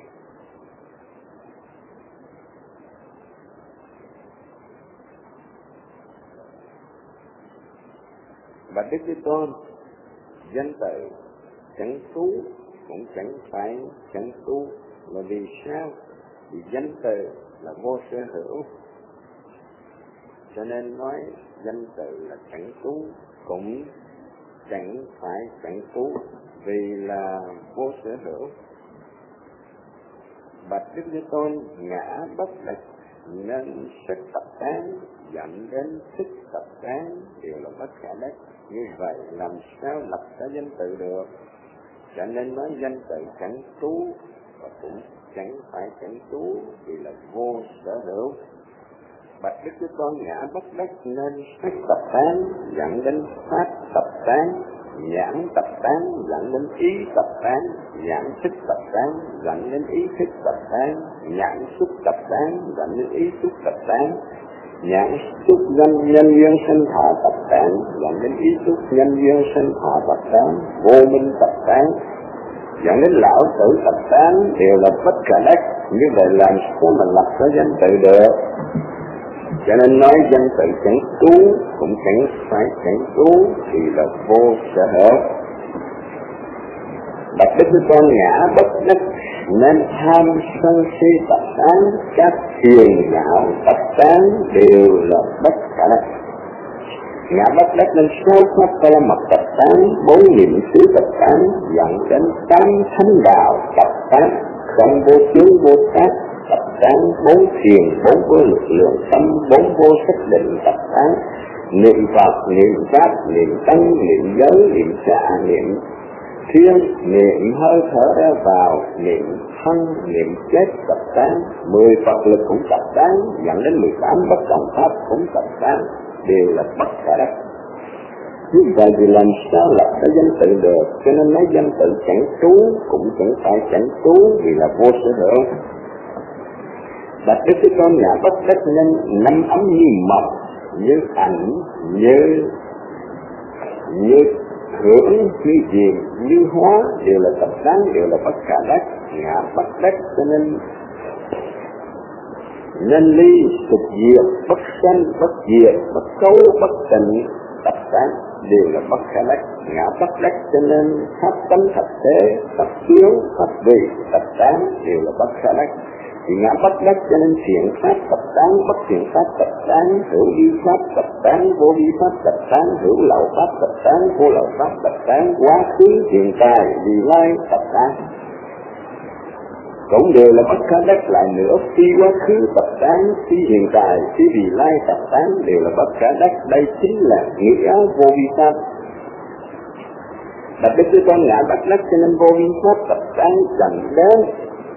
Và Đức Thế Tôn, danh tự chẳng tú cũng chẳng phải chẳng tu, là vì sao? Vì danh từ là vô sở hữu, cho nên nói danh từ là chẳng tú cũng chẳng phải chẳng tú, vì là vô sở hữu. Bạch Đức Thế Tôn, ngã bất đắc, nên sức tập tán dẫn đến sức tập tán đều là bất khả đắc. Như vậy làm sao lập ra danh tự được? Cho nên nói danh tự chẳng tú và cũng chẳng phải chẳng tú, vì là vô sở hữu. Bạch Đức Thế Tôn, ngã bất đắc, nên sức tập tán dẫn đến pháp tập tán, nhãn tập tán dẫn đến ý tập tán, nhãn thức tập tán dẫn đến ý thức tập tán, nhãn xúc tập tán dẫn đến ý xúc tập tán, nhãn xúc nhân duyên sinh thọ tập tán dẫn đến ý xúc nhân duyên sinh thọ tập tán, vô minh tập tán dẫn đến lão tử tập tán đều là bất khả đắc. Như vậy làm sao mà lập ra danh tự được? Cho nên nói danh tự chẳng tú cũng chẳng phải chẳng tú, thì là vô sở hữu. Bạch Đức Thế Tôn, ngã bất đắc, nên tham sân si tập tán, các phiền não tập tán đều là bất khả đắc. Ngã bất đắc nên sao pháp ta là mật tập tán, 4 niệm xứ tập tán dẫn đến 8 thánh đạo tập tán, không vô tướng vô tác tập tán, 4 thiền, 4 vô lực lượng tâm, 4 vô xác định tập tán, niệm Phật, niệm Pháp, niệm Tăng, niệm giới, niệm xạ, niệm thiên, niệm hơi thở ra vào, niệm thân, niệm chết tập tán, 10 Phật lực cũng tập tán, dẫn đến 18 bất động pháp cũng tập tán, đều là bất khả đắc. Như vậy thì làm sao lập cái danh tự được? Cho nên nói danh tự chẳng tú cũng chẳng phải chẳng tú, vì là vô sở hữu. Bạch Đức Thế Tôn, ngã bất đắc, nên năm ấm như mộc, như ảnh, như hưởng, như diệm, như hóa đều là tập tán, đều là bất khả đắc. Ngã bất đắc cho nên ly sụp diệt, bất sanh, bất diệt, bất cấu, bất tịnh tập tán đều là bất khả đắc. Ngã bất đắc cho nên pháp tánh thật thế, tập chiếu, tập vị tập tán đều là bất khả đắc. Thì ngã bất đắc cho nên thiện pháp tập tán, bất thiện pháp tập tán, hữu vi pháp tập tán, vô vi pháp tập tán, hữu lậu pháp tập tán, vô lậu pháp tập tán, quá khứ, hiện tại, vị lai tập tán cũng đều là bất khả đắc. Lại nữa, khi quá khứ tập tán, khi hiện tại, khi vị lai tập tán đều là bất khả đắc. Đây chính là nghĩa vô vi pháp. Bạch Đức Thế Tôn, ngã bất đắc cho nên vô vi pháp tập tán dẫn đến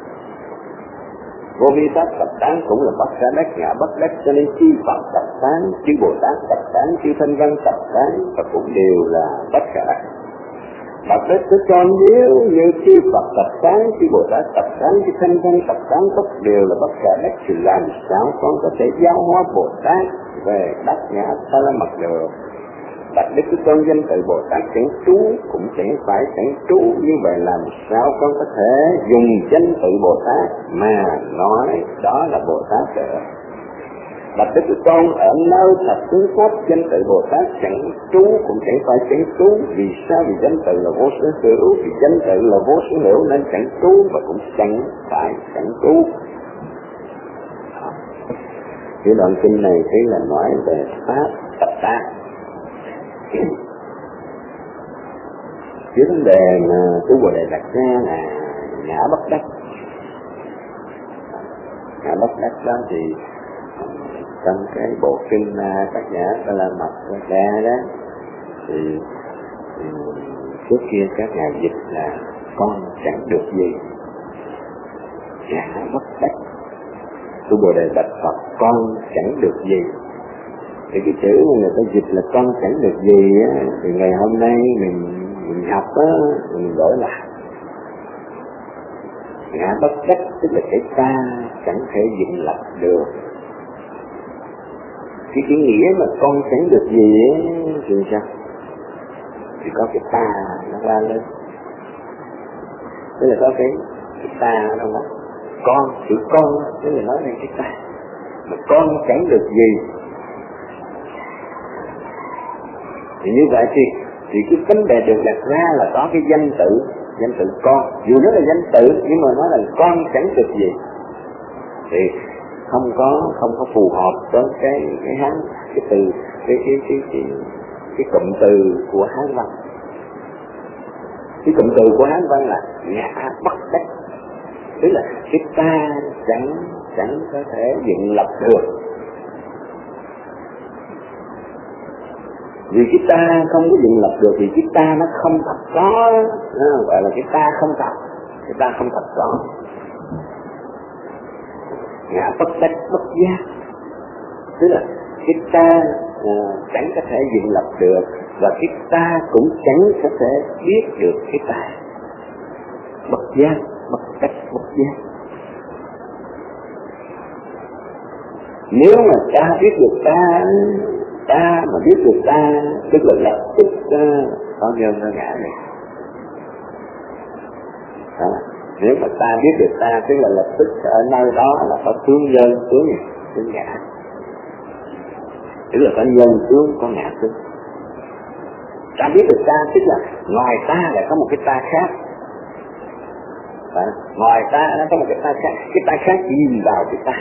vô vi pháp tập tán cũng là bất khả đắc. Ngã bất đắc cho nên chư Phật tập tán, chư Bồ Tát tập tán, chư Thanh Văn tập tán và cũng đều là bất khả đắc. Bạch Đức Thế Tôn, nếu như chư Phật tập tán, chư Bồ Tát tập tán, chư Thanh Văn tập tán tất đều là bất khả đắc, thì làm sao con có thể giáo hóa Bồ Tát về bát nhã ta la mật được? Bạch Đức Thế Tôn danh tự Bồ Tát chẳng trú cũng chẳng phải chẳng trú, như vậy làm sao con có thể dùng danh tự Bồ Tát mà nói đó là Bồ Tát được? Bạch Đức Thế Tôn, ở nơi thập tướng pháp danh tự Bồ Tát chẳng trú cũng chẳng phải chẳng trú. Vì sao? Vì danh tự là vô sở hữu, vì danh tự là vô sở hữu nên chẳng trú và cũng chẳng phải chẳng trú. Cái đoạn kinh này thấy là nói về pháp tập tác. Cái vấn đề mà tu Bồ Đề đặt ra là ngã bất đắc. Ngã bất đắc đó thì trong cái bộ kinh tác giả Đà La Mật ra đó thì trước kia các nhà dịch là con chẳng được gì, ngã bất đắc. Tu Bồ Đề bạch Phật con chẳng được gì. Thì cái chữ mà người ta dịch là con chẳng được gì á, thì ngày hôm nay mình học á, mình đổi lại ngã bất đắc, tức là cái ta chẳng thể dựng lập được. Cái nghĩa mà con chẳng được gì á thì sao? Thì có cái ta nó ra lên, tức là có cái ta đâu đó. Con, chữ con tức là nói về cái ta, mà con chẳng được gì. Thì như vậy thì cái vấn đề được đặt ra là có cái danh tự con, dù nó là danh tự nhưng mà nói là con chẳng được gì thì không có phù hợp với cái Hán, cái từ cái cụm từ của Hán văn. Cái cụm từ của Hán văn là ngã bất đắc, tức là cái ta chẳng có thể dựng lập được. Vì cái ta không có dựng lập được thì cái ta nó không thật có, gọi là cái ta không thật, cái ta không thật có. Ngã bất đắc bất giác, tức là cái ta chẳng có thể dựng lập được và cái ta cũng chẳng có thể biết được cái ta. Bất giác, bất đắc bất giác. Nếu mà ta biết được ta mà biết được ta, tức là lập tức có nhân nó ngã này. Nếu mà ta biết được ta, tức là lập tức ở nơi đó là có tướng nhân, tướng ngã. Tức là có nhân tướng, có ngã tướng. Ta biết được ta, tức là ngoài ta lại có một cái ta khác. Ngoài ta nó có một cái ta khác nhìn vào cái ta.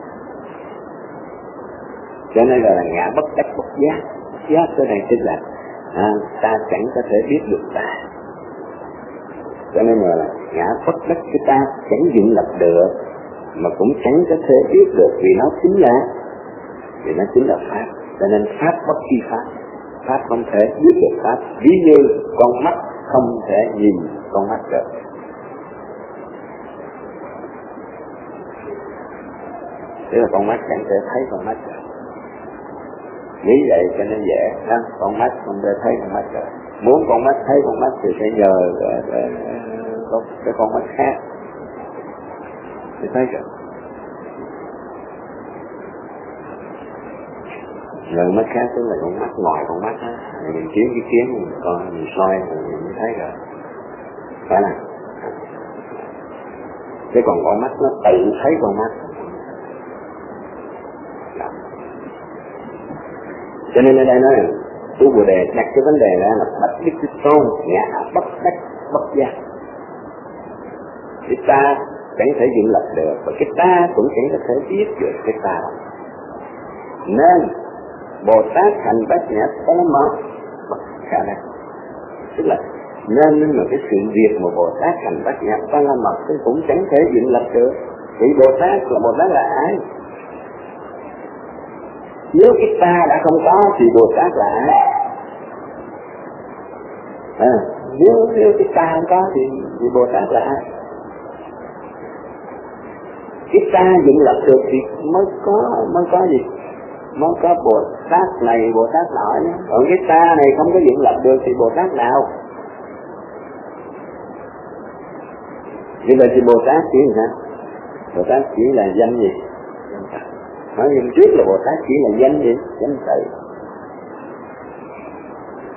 Cho nên là ngã bất đắc bất giác. Giác cái này tức là ta chẳng có thể biết được ta. Cho nên là ngã bất đắc cái ta chẳng dựng lập được mà cũng chẳng có thể biết được, vì nó chính là pháp. Cho nên pháp bất chi pháp, pháp không thể biết được pháp. Ví như con mắt không thể nhìn con mắt được. Thế là con mắt chẳng thể thấy con mắt được. Nghĩ vậy cho nên dễ, con mắt không thể thấy con mắt được. Muốn con mắt thấy con mắt thì phải nhờ cái con mắt khác thì thấy được. Rồi mắt khác tức là con mắt ngoài con mắt á, mình kiếm cái kiến mình coi, mình soi mình mới thấy rồi, phải không? Chứ còn con mắt nó tự thấy con mắt. Cho nên ở đây nói tu Bồ Đề đặt cái vấn đề ra là bạch Đức Thế Tôn ngã bất đắc bất giác. Cái ta chẳng thể dựng lập được và cái ta cũng chẳng có thể biết được cái ta. Nên Bồ Tát hành bát nhã ta mật bất khả năng. Tức là nên là cái sự việc mà Bồ Tát hành bát nhã ta mật cũng chẳng thể dựng lập được. Vì Bồ Tát là ai? Nếu cái ta đã không có thì Bồ Tát là ai? Nếu cái ta không có thì Bồ Tát là ai? Cái ta dựng lập được thì mới có gì? Mới có Bồ Tát này, Bồ Tát nọ nhé. Còn cái ta này không có dựng lập được thì Bồ Tát nào? Như vậy thì Bồ Tát chỉ là sao? Bồ Tát chỉ là danh gì? Nói như trước là Bồ Tát chỉ là danh gì? Danh tự.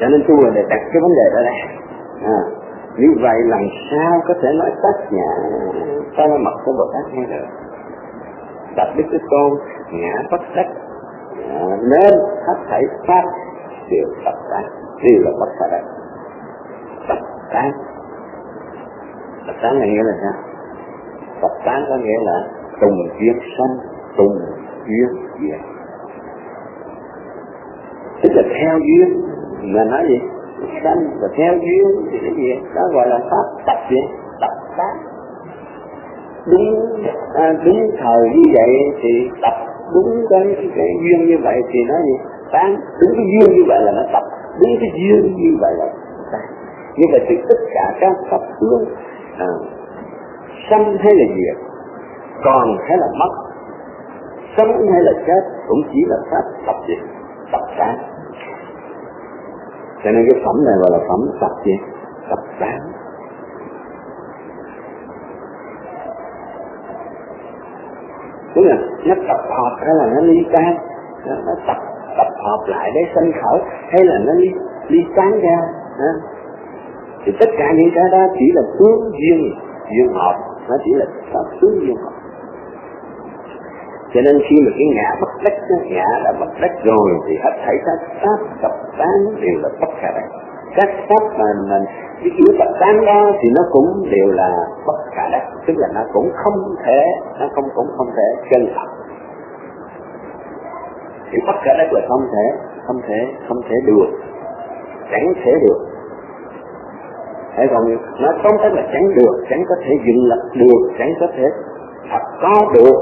Cho nên tôi là đặt cái vấn đề đó đây. Như vậy làm sao có thể nói tác nhã ta là mặt của Bồ Tát hay được? Tập Đức Thế Tôn ngã bất đắc, nên hết thảy pháp đều tập tán, đều là bất khả đắc. Tập tán, tập tán là nghĩa là sao? Tập tán có nghĩa là tùng duyên sanh, tùng duyên diệt. Tức là theo duyên mà nói gì? Sanh và theo duyên thì cái gì? Đó gọi là pháp tập gì? Tập tán. Đúng thời như vậy thì tập, đúng cái duyên như vậy thì nói gì? Tán. Đúng cái duyên như vậy là nó tập, đúng cái duyên như vậy là tán. Như vậy thì tất cả các pháp tướng sanh hay là diệt, còn hay là mất, sống hay là chết cũng chỉ là pháp tập gì? Tập tán. Cho nên cái phẩm này gọi là phẩm tập gì? Tập tán. Tức là nó tập hợp hay là nó ly tan, nó tập hợp lại để sanh khởi, hay là nó ly tán ra. Thì tất cả những cái đó chỉ là tướng duyên hợp, nó chỉ là tướng duyên hợp. Cho nên khi mà cái ngã bất đắc, ngã đã bất đắc rồi thì hết thảy các pháp tập tán đều là bất khả đắc. Các pháp mà mình cái kiểu tập tán đó thì nó cũng đều là bất khả đắc, tức là nó cũng không thể, nó cũng không thể chân thật. Thì bất khả đắc là không thể được, chẳng thể được. Hay còn nó không thể là chẳng được, chẳng có thể dựng lập được, chẳng có thể thật có được.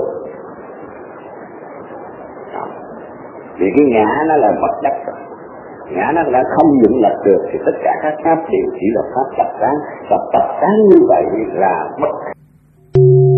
Vì cái ngã nó là bất đắc rồi, ngã nó đã không dựng lập được thì tất cả các pháp đều chỉ là pháp tập tán, và tập tán như vậy là bất